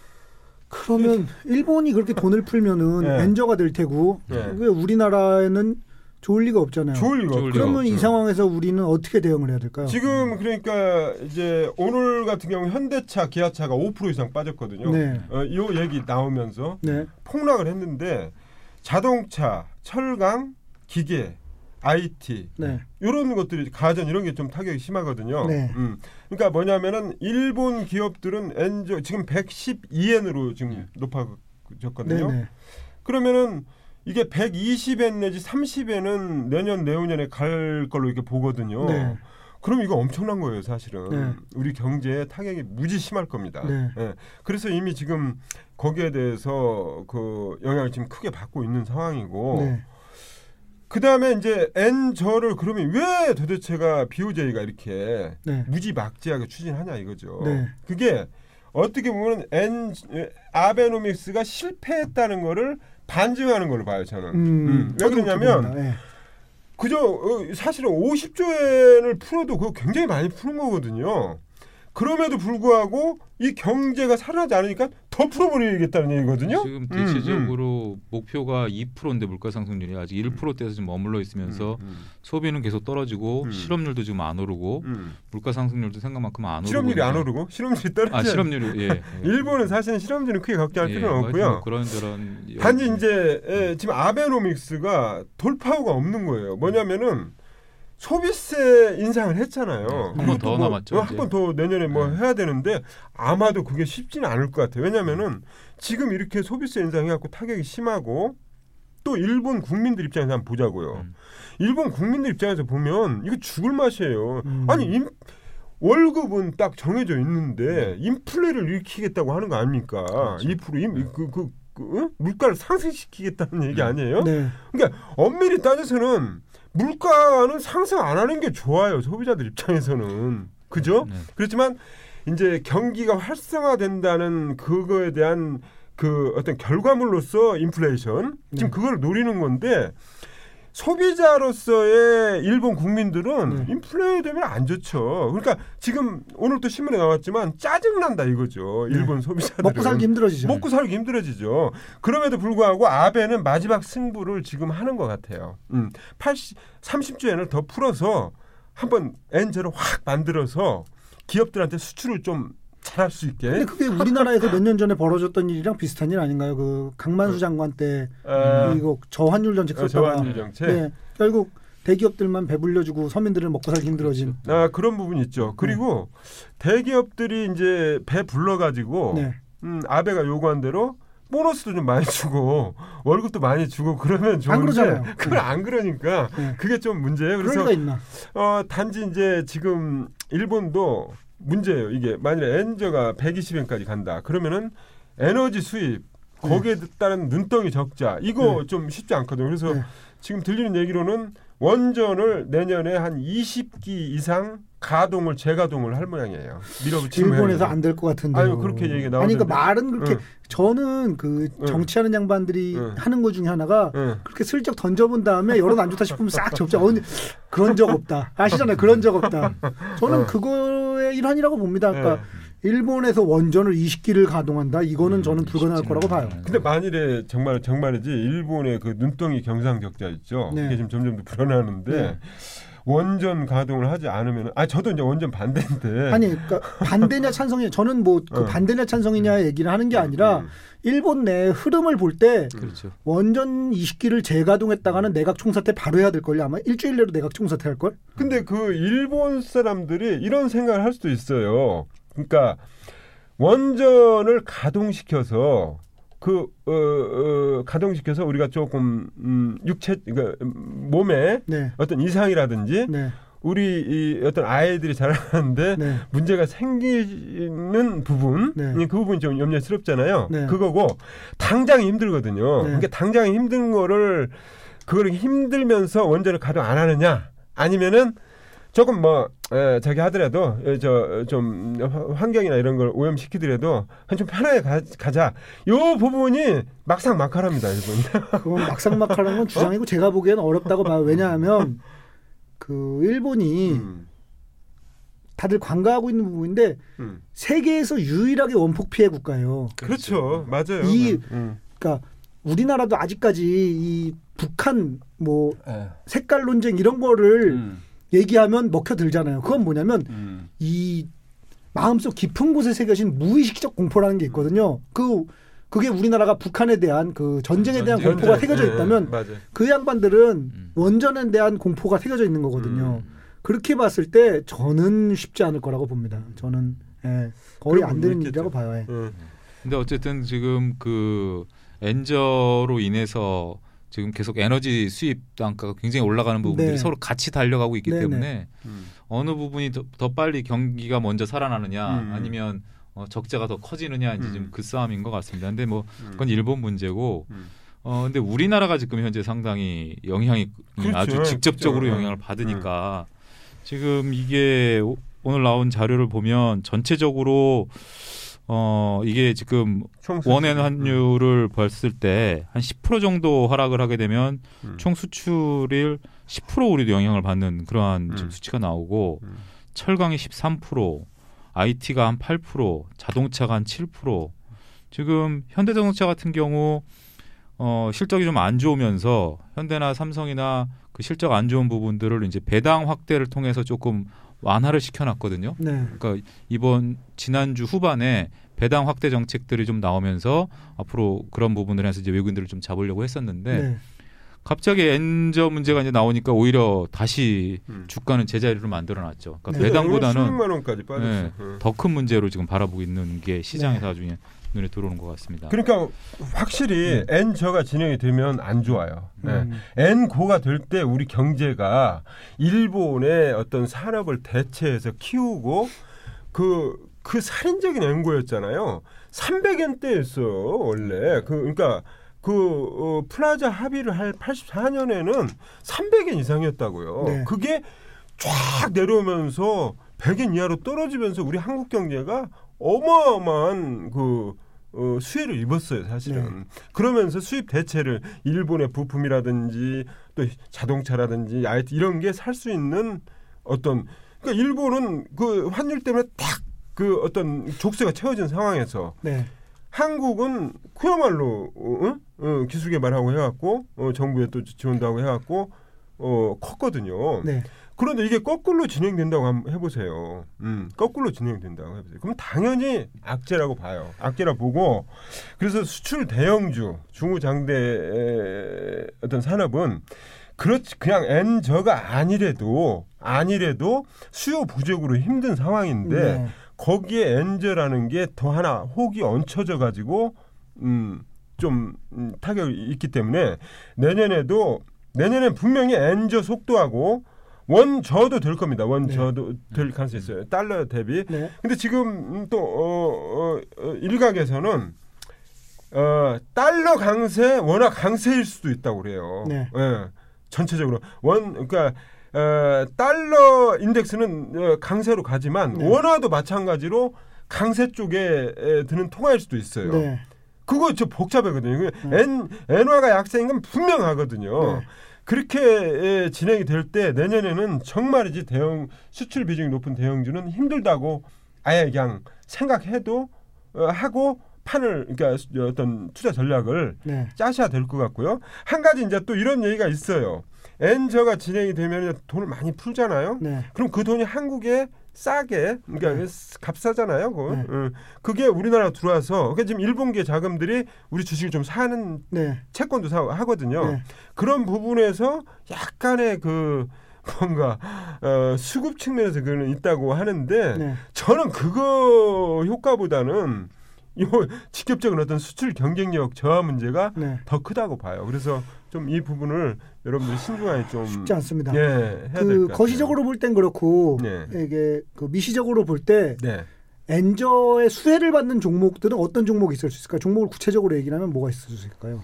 그러면 일본이 그렇게 돈을 풀면은 네. 엔저가 될 테고 네. 왜 우리나라에는 좋을 리가 없잖아요. 좋을 리가 좋을 없죠. 리가 그러면 이 없죠. 상황에서 우리는 어떻게 대응을 해야 될까요? 지금 그러니까 이제 오늘 같은 경우 현대차, 기아차가 오 퍼센트 이상 빠졌거든요. 네. 어, 이 얘기 나오면서 네. 폭락을 했는데 자동차, 철강, 기계, 아이티 네. 이런 것들이 가전 이런 게 좀 타격이 심하거든요. 네. 음. 그러니까 뭐냐면은 일본 기업들은 엔저 지금 백십이 엔으로 지금 네. 높아졌거든요. 네. 네. 그러면은 이게 백이십 엔 내지 삼십 엔은 내년 내후년에 갈 걸로 이렇게 보거든요. 네. 그럼 이거 엄청난 거예요, 사실은. 네. 우리 경제에 타격이 무지 심할 겁니다. 네. 예. 그래서 이미 지금 거기에 대해서 그 영향을 지금 크게 받고 있는 상황이고, 네. 그 다음에 이제 엔저를 그러면 왜 도대체가 비오제이가 이렇게 네. 무지막지하게 추진하냐 이거죠. 네. 그게 어떻게 보면 엔 아베노믹스가 실패했다는 거를 반증하는 걸로 봐요, 저는. 음, 음. 왜 저도 그러냐면 그렇게 봅니다. 그저 어, 사실은 오십조 엔을 풀어도 그거 굉장히 많이 푸는 거거든요. 그럼에도 불구하고 이 경제가 살아나지 않으니까 더 풀어버리겠다는 얘기거든요. 지금 대체적으로 음, 음. 목표가 이 퍼센트인데 물가 상승률이 아직 일 퍼센트대에서 지금 머물러 있으면서 음, 음. 소비는 계속 떨어지고 음. 실업률도 지금 안 오르고 음. 물가 상승률도 생각만큼 안 오르고 실업률이 안 있는데. 오르고 실업률이 떨어져. 아 실업률이 예. 예. 일본은 사실은 실업률은 크게 걱정할 예, 필요는 뭐 없고요. 하여튼 그런 저런 단지 이제 예, 지금 아베노믹스가 돌파구가 없는 거예요. 뭐냐면은 소비세 인상을 했잖아요. 네, 한 번 더 남았죠, 한 번 더 내년에 뭐 네. 해야 되는데 아마도 그게 쉽지는 않을 것 같아요. 왜냐면은 지금 이렇게 소비세 인상해갖고 타격이 심하고 또 일본 국민들 입장에서 한번 보자고요. 음. 일본 국민들 입장에서 보면 이거 죽을 맛이에요. 음. 아니 임, 월급은 딱 정해져 있는데 인플레를 일으키겠다고 하는 거 아닙니까? 그렇죠. 이 퍼센트 그, 그, 그, 어? 물가를 상승시키겠다는 얘기 아니에요? 네. 그러니까 엄밀히 따져서는 물가는 상승 안 하는 게 좋아요. 소비자들 입장에서는. 그죠? 네. 그렇지만 이제 경기가 활성화된다는 그거에 대한 그 어떤 결과물로서 인플레이션 지금 네. 그걸 노리는 건데 소비자로서의 일본 국민들은 네. 인플레 되면 안 좋죠. 그러니까 지금 오늘 또 신문에 나왔지만 짜증난다 이거죠. 네. 일본 소비자들은. 먹고 살기 힘들어지죠. 먹고 살기 힘들어지죠. 그럼에도 불구하고 아베는 마지막 승부를 지금 하는 것 같아요. 음, 팔십, 삼십 조엔을 더 풀어서 한번 엔저를 확 만들어서 기업들한테 수출을 좀 잘할 수 있게. 근데 그게 우리나라에서 몇 년 전에 벌어졌던 일이랑 비슷한 일 아닌가요? 그 강만수 장관 때 아, 이거 저환율 정책 어, 썼다가 저환율 정책. 네, 결국 대기업들만 배불려주고 서민들은 먹고 살기 힘들어진. 아, 그런 부분이 있죠. 그리고 대기업들이 이제 배 불러가지고 네. 음, 아베가 요구한 대로 보너스도 좀 많이 주고 월급도 많이 주고 그러면 좋은데 안 그러잖아요. 그걸 안 그러니까 네. 그게 좀 문제예요. 그럴 그래서 리가 있나? 어, 단지 이제 지금 일본도 문제예요. 이게 만일에 엔저가 백이십 엔까지 간다. 그러면은 에너지 수입 거기에 따른 눈덩이 적자 이거 네. 좀 쉽지 않거든요. 그래서 네. 지금 들리는 얘기로는 원전을 내년에 한 이십 기 이상 가동을 재가동을 할 모양이에요. 밀어붙이는 일본에서 모양이에요. 안 될 것 같은데. 아유, 그렇게 얘기 나오는데. 아니 그러니까 말은 그렇게 응. 저는 그 응. 정치하는 양반들이 응. 하는 것 중에 하나가 응. 그렇게 슬쩍 던져본 다음에 여론 안 좋다 싶으면 싹 접자. 어, 그런 적 없다. 아시잖아요. 그런 적 없다. 저는 어. 그거의 일환이라고 봅니다. 그러니까 네. 일본에서 원전을 이십 기를 가동한다. 이거는 음, 저는 불가능할 쉽지는 거라고 봐요. 않아요. 근데 만일에 정말 정말이지 일본의 그 눈덩이 경상 적자 있죠. 네. 그게 지금 점점 더 불어나는데 네. 원전 가동을 하지 않으면 아 저도 이제 원전 반대인데. 아니 그러니까 반대냐 찬성이냐 저는 뭐 그 어. 반대냐 찬성이냐 얘기를 하는 게 아니라 음. 일본 내 흐름을 볼 때 그렇죠. 원전 이십 기를 재가동했다가는 내각 총사퇴 바로 해야 될 걸요. 아마 일주일 내로 내각 총사퇴 할 걸. 근데 그 일본 사람들이 이런 생각을 할 수도 있어요. 그러니까 원전을 가동시켜서 그 어, 어, 가동시켜서 우리가 조금 음, 육체 그러니까 몸에 네. 어떤 이상이라든지 네. 우리 이 어떤 아이들이 자라는데 네. 문제가 생기는 부분 네. 그 부분이 좀 염려스럽잖아요. 네. 그거고 당장 힘들거든요. 네. 그러니까 당장 힘든 거를 그걸 힘들면서 원전을 가동 안 하느냐 아니면은 조금 뭐 에, 저기 하더라도 저 좀 환경이나 이런 걸 오염시키더라도 좀 편하게 가, 가자. 요 부분이 막상 막하랍니다 일본이. 그건 막상막하라는 건 주장이고 어? 제가 보기에는 어렵다고 봐요. 왜냐하면 그 일본이 음, 다들 관가하고 있는 부분인데 음. 세계에서 유일하게 원폭 피해 국가예요. 그렇죠, 맞아요. 이 음. 그러니까 우리나라도 아직까지 이 북한 뭐 에. 색깔 논쟁 이런 거를 음. 얘기하면 먹혀들잖아요. 그건 뭐냐면 음. 이 마음속 깊은 곳에 새겨진 무의식적 공포라는 게 있거든요. 그 그게 우리나라가 북한에 대한 그 전쟁에 대한 전쟁, 공포가 전쟁. 새겨져 예, 있다면 맞아요. 그 양반들은 음. 원전에 대한 공포가 새겨져 있는 거거든요. 음. 그렇게 봤을 때 저는 쉽지 않을 거라고 봅니다. 저는 예, 거의 그런 안 되는 부분이 일이라고 있겠죠. 봐요. 예. 예. 근데 어쨌든 지금 그 엔저로 인해서 지금 계속 에너지 수입 단가가 굉장히 올라가는 부분들이 네. 서로 같이 달려가고 있기 네네. 때문에 음. 어느 부분이 더, 더 빨리 경기가 먼저 살아나느냐 음. 아니면 어, 적자가 더 커지느냐 이제 음. 좀 그 싸움인 것 같습니다. 근데 뭐 음. 그건 일본 문제고 음. 어 근데 우리나라가 지금 현재 상당히 영향이 그렇죠. 아주 직접적으로 그렇죠. 영향을 받으니까 지금 이게 오- 오늘 나온 자료를 보면 전체적으로 어 이게 지금 총 원엔 수출. 환율을 봤을 때 한 십 퍼센트 정도 하락을 하게 되면 음. 총 수출일 십 퍼센트 우리도 영향을 받는 그러한 음. 지금 수치가 나오고 음. 철강이 십삼 퍼센트, 아이티가 한 팔 퍼센트, 자동차가 한 칠 퍼센트, 지금 현대자동차 같은 경우 어, 실적이 좀 안 좋으면서 현대나 삼성이나 그 실적 안 좋은 부분들을 이제 배당 확대를 통해서 조금 완화를 시켜놨거든요. 네. 그러니까 이번 지난주 후반에 배당 확대 정책들이 좀 나오면서 앞으로 그런 부분을 해서 이제 외국인들을 좀 잡으려고 했었는데 네. 갑자기 엔저 문제가 이제 나오니까 오히려 다시 음. 주가는 제자리로 만들어놨죠. 그러니까 네. 배당보다는 십육만 원까지 빠졌어. 네, 음. 더 큰 문제로 지금 바라보고 있는 게 시장에서 네. 나중에 눈에 들어오는 것 같습니다. 그러니까 확실히 음. N저가 진행이 되면 안 좋아요. 네. 음. N고가 될 때 우리 경제가 일본의 어떤 산업을 대체해서 키우고 그, 그 살인적인 N고였잖아요. 삼백 엔대였어요 원래. 그, 그러니까 그 어, 플라자 합의를 할 팔십사 년에는 삼백 엔 이상이었다고요. 네. 그게 쫙 내려오면서 백 엔 이하로 떨어지면서 우리 한국 경제가 어마어마한 그 어, 수혜를 입었어요, 사실은. 네. 그러면서 수입 대체를 일본의 부품이라든지 또 자동차라든지 아이티 이런 게 살 수 있는 어떤 그러니까 일본은 그 환율 때문에 딱 그 어떤 족쇄가 채워진 상황에서 네. 한국은 그야말로 어? 어, 기술 개발하고 해갖고 어, 정부에 또 지원도 하고 해갖고 어, 컸거든요. 네. 그런데 이게 거꾸로 진행된다고 한번 해보세요. 음, 거꾸로 진행된다고 해보세요. 그럼 당연히 악재라고 봐요. 악재라 보고 그래서 수출 대형주 중후장대 어떤 산업은 그렇지 그냥 N저가 아니래도 아니래도 수요 부족으로 힘든 상황인데 네. 거기에 N저라는 게 더 하나 혹이 얹혀져 가지고 음, 좀 음, 타격이 있기 때문에 내년에도 내년엔 분명히 N저 속도하고 원저도 될 겁니다. 원저도 네. 될 가능성이 있어요. 달러 대비. 네. 근데 지금 또 어, 어, 어, 일각에서는 어, 달러 강세 워낙 강세일 수도 있다고 그래요. 네. 예, 전체적으로 원 그러니까 어, 달러 인덱스는 어, 강세로 가지만 네. 원화도 마찬가지로 강세 쪽에 에, 드는 통화일 수도 있어요. 네. 그거 저 복잡하거든요. 네. 엔 엔화가 약세인 건 분명하거든요. 네. 그렇게 에, 진행이 될 때 내년에는 정말이지 대형 수출 비중이 높은 대형주는 힘들다고 아예 그냥 생각해도 어, 하고 판을 그러니까 어떤 투자 전략을 네. 짜셔야 될 것 같고요. 한 가지 이제 또 이런 얘기가 있어요. 엔저가 진행이 되면 돈을 많이 풀잖아요. 네. 그럼 그 돈이 한국에 싸게 그러니까 네. 값싸잖아요. 그거. 네. 응. 그게 우리나라 들어와서 그러니까 지금 일본계 자금들이 우리 주식을 좀 사는 네. 채권도 사 하거든요. 네. 그런 부분에서 약간의 그 뭔가 어, 수급 측면에서 그는 있다고 하는데 네. 저는 그거 효과보다는 이 직접적인 어떤 수출 경쟁력 저하 문제가 네. 더 크다고 봐요. 그래서 좀 이 부분을 여러분들 신중하게 좀 쉽지 않습니다. 예, 해야 될 것 그 같아요. 거시적으로 볼 땐 그렇고 네. 이게 그 미시적으로 볼 때 네. 엔저의 수혜를 받는 종목들은 어떤 종목이 있을 수 있을까요? 종목을 구체적으로 얘기하면 뭐가 있을 수 있을까요?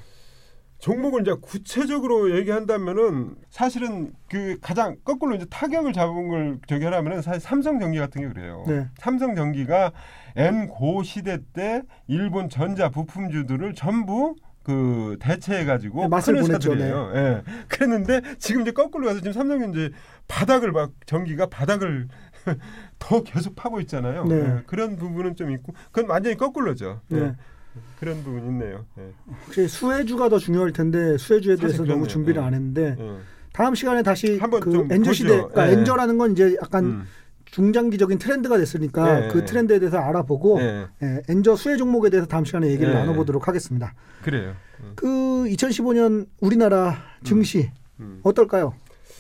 종목을 이제 구체적으로 얘기한다면은 사실은 그 가장 거꾸로 이제 타격을 잡은 걸 저기 하려면은 사실 삼성전기 같은 게 그래요. 네. 삼성전기가 N고 시대 때 일본 전자 부품주들을 전부 그 대체해가지고 네, 맛을 큰 보냈죠. 회사들이에요. 예. 그랬는데 지금 이제 거꾸로 가서 지금 삼성은 이제 바닥을 막 전기가 바닥을 더 계속 파고 있잖아요. 네. 예. 그런 부분은 좀 있고 그건 완전히 거꾸로죠. 예. 네. 그런 부분이 있네요. 예. 혹시 수혜주가 더 중요할 텐데 수혜주에 대해서 사실 너무 그렇네요. 준비를 네. 안 했는데 예. 다음 시간에 다시 한번 그 좀 엔저 보죠. 시대, 그러니까 예. 엔저라는 건 이제 약간 음. 중장기적인 트렌드가 됐으니까 예. 그 트렌드에 대해서 알아보고 예. 예, 엔저 수혜 종목에 대해서 다음 시간에 얘기를 예. 나눠보도록 하겠습니다. 그래요. 음. 그 이천십오 년 우리나라 증시 음. 어떨까요?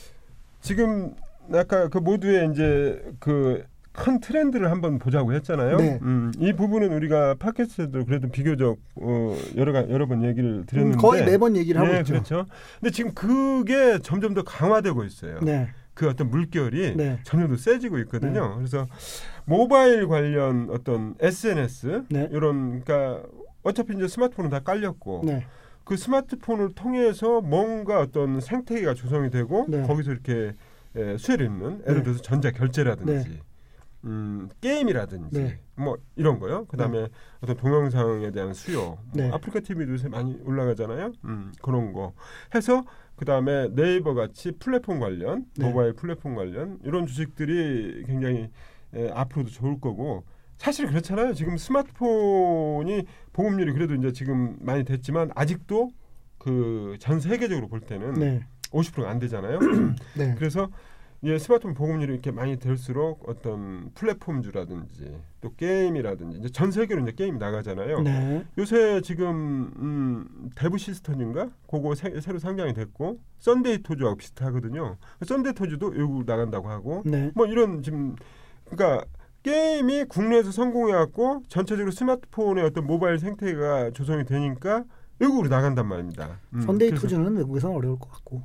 지금 아까 그 모두의 이제 그 큰 트렌드를 한번 보자고 했잖아요. 네. 음, 이 부분은 우리가 팟캐스트도 그래도 비교적 어, 여러 가, 여러 번 얘기를 드렸는데 음, 거의 매번 얘기를 하고 네, 있죠. 그렇죠. 근데 지금 그게 점점 더 강화되고 있어요. 네. 그 어떤 물결이 네. 점점 더 세지고 있거든요. 그래서 모바일 관련 어떤 에스엔에스 네. 이런 그러니까 어차피 이제 스마트폰은 다 깔렸고 네. 그 스마트폰을 통해서 뭔가 어떤 생태계가 조성이 되고 네. 거기서 이렇게 에, 수혜를 입는 예를 네. 들어서 전자 결제라든지 네. 음, 게임이라든지 네. 뭐 이런 거요. 그다음에 어떤 동영상에 대한 수요. 뭐 네. 아프리카 티비도 요새 많이 올라가잖아요. 음, 그런 거 해서 그다음에 네이버 같이 플랫폼 관련 네. 모바일 플랫폼 관련 이런 주식들이 굉장히 에, 앞으로도 좋을 거고 사실 그렇잖아요. 지금 스마트폰이 보급률이 그래도 이제 지금 많이 됐지만 아직도 그 전 세계적으로 볼 때는 네. 오십 퍼센트가 안 되잖아요. 네. 그래서 예, 스마트폰 보급률이 이렇게 많이 될수록 어떤 플랫폼주라든지 또 게임이라든지 이제 전 세계로 이제 게임이 나가잖아요. 네. 요새 지금 음, 데브 시스템인가? 그거 새, 새로 상장이 됐고 썬데이 토즈하고 비슷하거든요. 썬데이 토즈도 외국으로 나간다고 하고 네. 뭐 이런 지금 그러니까 게임이 국내에서 성공해갖고 전체적으로 스마트폰의 어떤 모바일 생태계가 조성이 되니까 외국으로 나간단 말입니다. 음, 선데이 그래서- 투즈는 외국에서는 어려울 것 같고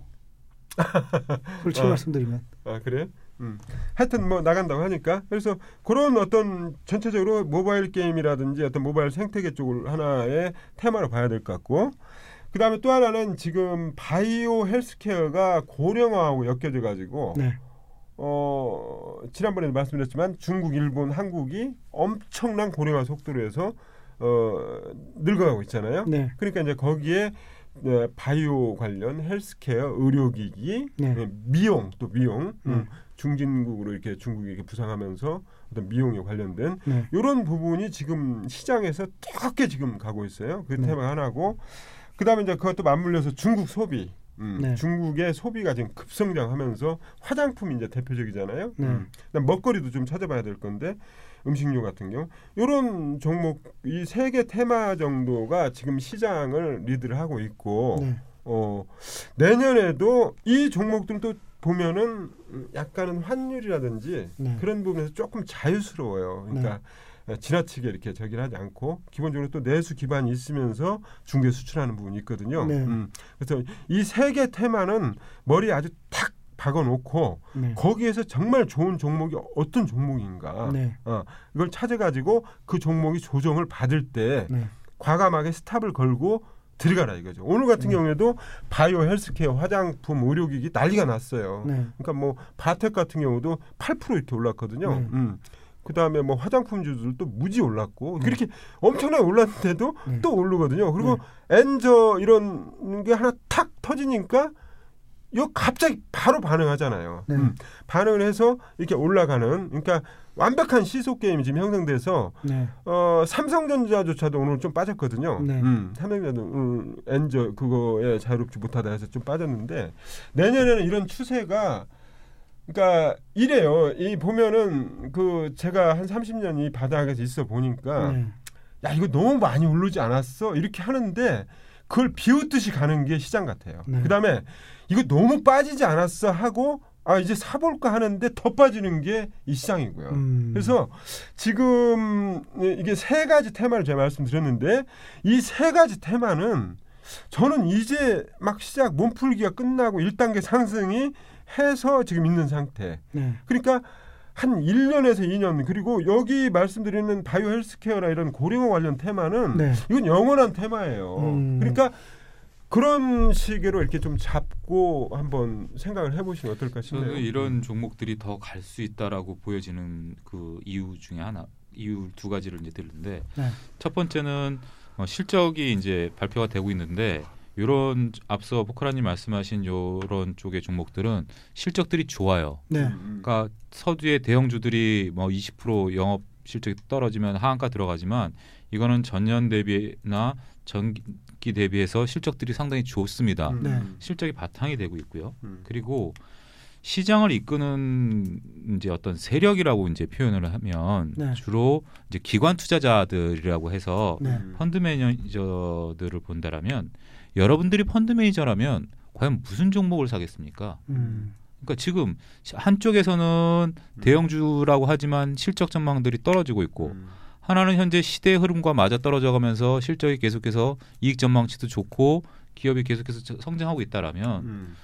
솔직히 어. 말씀드리면 아 그래요? 음. 하여튼 뭐 나간다고 하니까 그래서 그런 어떤 전체적으로 모바일 게임이라든지 어떤 모바일 생태계 쪽을 하나의 테마로 봐야 될 것 같고 그 다음에 또 하나는 지금 바이오 헬스케어가 고령화하고 엮여져 가지고 네. 어 지난번에도 말씀드렸지만 중국, 일본, 한국이 엄청난 고령화 속도로 해서 어 늙어가고 있잖아요. 네. 그러니까 이제 거기에 네, 바이오 관련 헬스케어, 의료기기, 네. 네, 미용 또 미용 네. 음, 중진국으로 이렇게 중국이 이렇게 부상하면서 어떤 미용에 관련된 네. 이런 부분이 지금 시장에서 뜨겁게 지금 가고 있어요. 그 네. 테마 하나고 그다음에 이제 그것도 맞물려서 중국 소비. 음, 네. 중국의 소비가 지금 급성장하면서 화장품이 이제 대표적이잖아요. 네. 음, 그다음 먹거리도 좀 찾아봐야 될 건데 음식료 같은 경우 이런 종목 이 세 개 테마 정도가 지금 시장을 리드를 하고 있고 네. 어, 내년에도 이 종목들은 또 보면은 약간은 환율이라든지 네. 그런 부분에서 조금 자유스러워요. 그러니까 지나치게 이렇게 저기를 하지 않고 기본적으로 또 내수 기반이 있으면서 중개 수출하는 부분이 있거든요. 네. 음, 그래서 이 세 개 테마는 머리에 아주 탁 박아놓고 네. 거기에서 정말 좋은 종목이 어떤 종목인가 네. 어, 이걸 찾아가지고 그 종목이 조정을 받을 때 네. 과감하게 스탑을 걸고 들어가라 이거죠. 오늘 같은 네. 경우에도 바이오 헬스케어, 화장품, 의료기기 난리가 났어요. 네. 그러니까 뭐 바텍 같은 경우도 팔 퍼센트 이렇게 올랐거든요. 네. 음. 그다음에 뭐 화장품주들도 무지 올랐고 그렇게 엄청나게 올랐는데도 네. 또 오르거든요. 그리고 엔저 이런 게 하나 탁 터지니까 이거 갑자기 바로 반응하잖아요. 네. 음. 반응을 해서 이렇게 올라가는 그러니까 완벽한 시속 게임이 지금 형성돼서 네. 어, 삼성전자조차도 오늘 좀 빠졌거든요. 네. 음, 삼성전자도 음, 엔저 그거에 자유롭지 못하다 해서 좀 빠졌는데 내년에는 이런 추세가 그러니까 이래요. 이 보면은 그 제가 한 삼십 년 이 바닥에서 있어 보니까 네. 야 이거 너무 많이 오르지 않았어 이렇게 하는데 그걸 비웃듯이 가는 게 시장 같아요. 네. 그다음에 이거 너무 빠지지 않았어 하고 아 이제 사볼까 하는데 더 빠지는 게 이 시장이고요. 음. 그래서 지금 이게 세 가지 테마를 제가 말씀드렸는데 이 세 가지 테마는 저는 이제 막 시작 몸풀기가 끝나고 일 단계 상승이 해서 지금 있는 상태. 네. 그러니까 한 일 년에서 이 년 그리고 여기 말씀드리는 바이오 헬스케어나 이런 고령화 관련 테마는 네. 이건 영원한 테마예요. 음. 그러니까 그런 식으로 이렇게 좀 잡고 한번 생각을 해보시면 어떨까 싶네요. 저는 이런 종목들이 더 갈 수 있다라고 보여지는 그 이유 중에 하나, 이유 두 가지를 이제 들는데 네. 첫 번째는 어, 실적이 이제 발표가 되고 있는데 이런 앞서 포크라님 말씀하신 이런 쪽의 종목들은 실적들이 좋아요. 네. 음, 그러니까 서두에 대형주들이 뭐 이십 퍼센트 영업 실적이 떨어지면 하한가 들어가지만 이거는 전년 대비나 전기 대비해서 실적들이 상당히 좋습니다. 음, 네. 실적이 바탕이 되고 있고요. 음. 그리고 시장을 이끄는 이제 어떤 세력이라고 이제 표현을 하면 네. 주로 이제 기관 투자자들이라고 해서 네. 음. 펀드 매니저들을 본다라면 여러분들이 펀드 매니저라면 과연 무슨 종목을 사겠습니까? 음. 그러니까 지금 한쪽에서는 대형주라고 하지만 실적 전망들이 떨어지고 있고 음. 하나는 현재 시대의 흐름과 맞아 떨어져가면서 실적이 계속해서 이익 전망치도 좋고 기업이 계속해서 저- 성장하고 있다라면 음.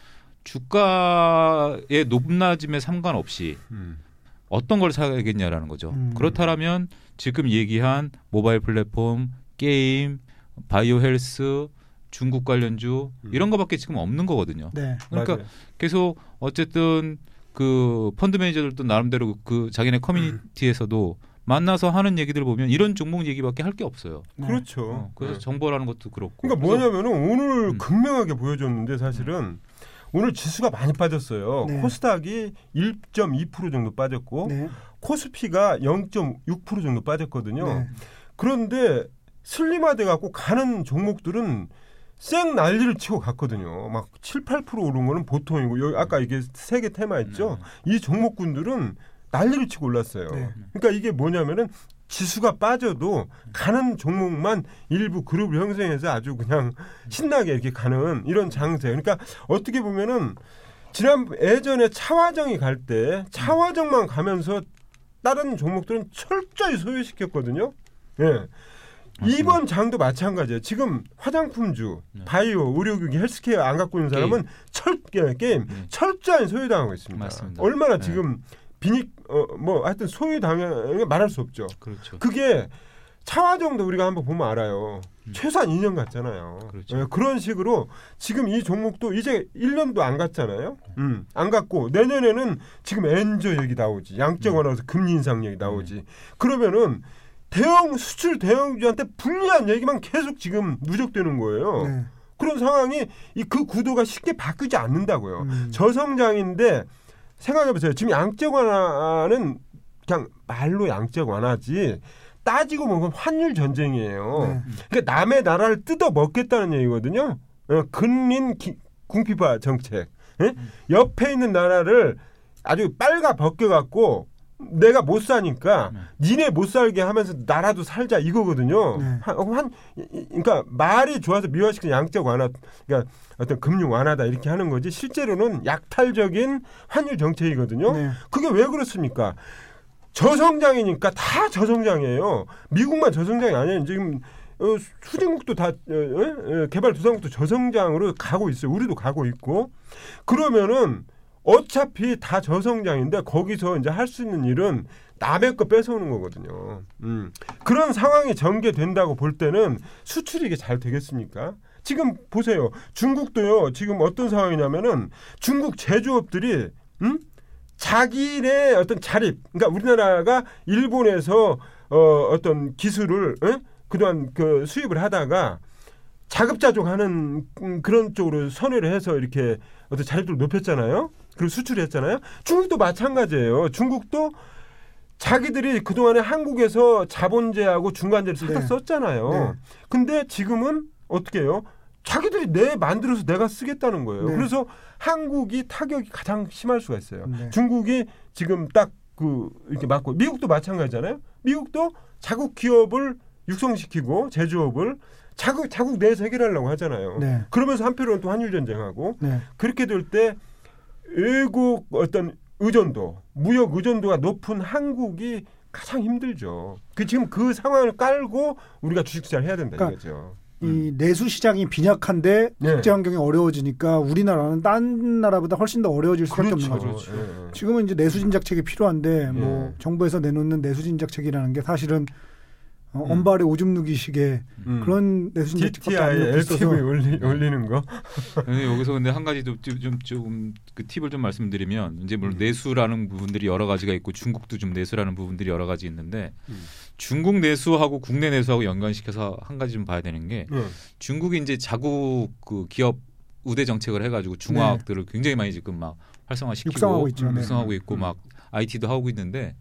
주가의 높낮임에 상관없이 음. 어떤 걸 사야겠냐라는 거죠. 음. 그렇다면 지금 얘기한 모바일 플랫폼, 게임, 바이오 헬스, 중국 관련주 음. 이런 거밖에 지금 없는 거거든요. 네. 그러니까 맞아요. 계속 어쨌든 그 펀드 매니저들도 나름대로 그 자기네 커뮤니티에서도 만나서 하는 얘기들 보면 이런 종목 얘기밖에 할 게 없어요. 네. 그렇죠. 어, 그래서 네. 정보라는 것도 그렇고. 그러니까 그래서 뭐냐면은 오늘 음. 극명하게 보여줬는데 사실은 오늘 지수가 많이 빠졌어요. 네. 코스닥이 일 점 이 퍼센트 정도 빠졌고 네. 코스피가 영 점 육 퍼센트 정도 빠졌거든요. 네. 그런데 슬림화돼 갖고 가는 종목들은 쌩 난리를 치고 갔거든요. 막 칠, 팔 퍼센트 오른 거는 보통이고 여기 아까 이게 세계 테마 있죠. 이 종목군들은 난리를 치고 올랐어요. 네. 그러니까 이게 뭐냐면은 지수가 빠져도 가는 종목만 일부 그룹을 형성해서 아주 그냥 신나게 이렇게 가는 이런 장세. 그러니까 어떻게 보면은 지난 예전에 차화정이 갈 때 차화정만 가면서 다른 종목들은 철저히 소외시켰거든요. 예. 이번 장도 마찬가지예요. 지금 화장품주, 네. 바이오, 의료기기, 헬스케어 안 갖고 있는 사람은 철 예, 게임 네. 철저히 소외당하고 있습니다. 맞습니다. 얼마나 네. 지금 비닉 어, 뭐 하여튼 소외당해 말할 수 없죠. 그렇죠. 그게 차화정도 우리가 한번 보면 알아요. 음. 최소한 이 년 갔잖아요. 그렇죠. 예, 그런 식으로 지금 이 종목도 이제 일 년도 안 갔잖아요. 음, 안 갔고 내년에는 지금 엔저 얘기 나오지. 양적 완화에서 금리 인상 얘기 나오지. 음. 그러면은 대형 수출 대형주한테 불리한 얘기만 계속 지금 누적되는 거예요. 네. 그런 상황이 이 그 구도가 쉽게 바뀌지 않는다고요. 음. 저성장인데 생각해보세요. 지금 양적 완화는 그냥 말로 양적 완화지 따지고 보면 환율 전쟁이에요. 네. 그러니까 남의 나라를 뜯어 먹겠다는 얘기거든요. 어, 근린 기, 궁핍화 정책. 예? 옆에 있는 나라를 아주 빨가 벗겨갖고 내가 못 사니까 네. 니네 못 살게 하면서 나라도 살자 이거거든요. 네. 한, 한, 그러니까 말이 좋아서 미화시키는 양적 완화, 그러니까 어떤 금융 완화다 이렇게 하는 거지 실제로는 약탈적인 환율 정책이거든요. 네. 그게 왜 그렇습니까? 저성장이니까 다 저성장이에요. 미국만 저성장이 아니에요. 지금 어, 후진국도 다 어, 어, 개발도상국도 저성장으로 가고 있어요. 우리도 가고 있고. 그러면은 어차피 다 저성장인데 거기서 이제 할 수 있는 일은 남의 거 뺏어오는 거거든요. 음. 그런 상황이 전개된다고 볼 때는 수출이 이게 잘 되겠습니까? 지금 보세요. 중국도요. 지금 어떤 상황이냐면은 중국 제조업들이 음? 자기네 어떤 자립, 그러니까 우리나라가 일본에서 어, 어떤 기술을 에? 그동안 그 수입을 하다가 자급자족하는 음, 그런 쪽으로 선회를 해서 이렇게 어떤 자립도를 높였잖아요. 그리고 수출했잖아요. 중국도 마찬가지예요. 중국도 자기들이 그동안에 한국에서 자본제하고 중간재를 살짝 네. 썼잖아요. 네. 근데 지금은 어떻게 해요? 자기들이 내 만들어서 내가 쓰겠다는 거예요. 네. 그래서 한국이 타격이 가장 심할 수가 있어요. 네. 중국이 지금 딱 그 이렇게 맞고 미국도 마찬가지잖아요. 미국도 자국 기업을 육성시키고 제조업을 자국 자국 내에서 해결하려고 하잖아요. 네. 그러면서 한편으로는 또 환율 전쟁하고 네. 그렇게 될 때 외국 어떤 의존도, 무역 의존도가 높은 한국이 가장 힘들죠. 그 지금 그 상황을 깔고 우리가 주식 투자를 해야 된다 그러니까 이거죠. 이 내수 시장이 빈약한데 네. 국제 환경이 어려워지니까 우리나라는 딴 나라보다 훨씬 더 어려워질 수밖에 그렇죠. 없는 거죠. 예, 예. 지금은 이제 내수 진작책이 필요한데 뭐 예. 정부에서 내놓는 내수 진작책이라는 게 사실은 어, 음. 언발에 오줌 누기식의 음. 그런 내수 진작책밖에 안 디티아이 내놓고 있어서 엘티브이 올리, 올리는 거. 근데 여기서 근데 한 가지 좀좀 그 팁을 좀 말씀드리면 이제 물론 음. 내수라는 부분들이 여러 가지가 있고 중국도 좀 내수라는 부분들이 여러 가지 있는데 음. 중국 내수하고 국내 내수하고 연관시켜서 한 가지 좀 봐야 되는 게 예. 중국이 이제 자국 그 기업 우대 정책을 해가지고 중화학들을 굉장히 많이 지금 막 활성화시키고 육성하고 있죠. 네. 육성하고 있고 음. 막 아이티도 하고 있는데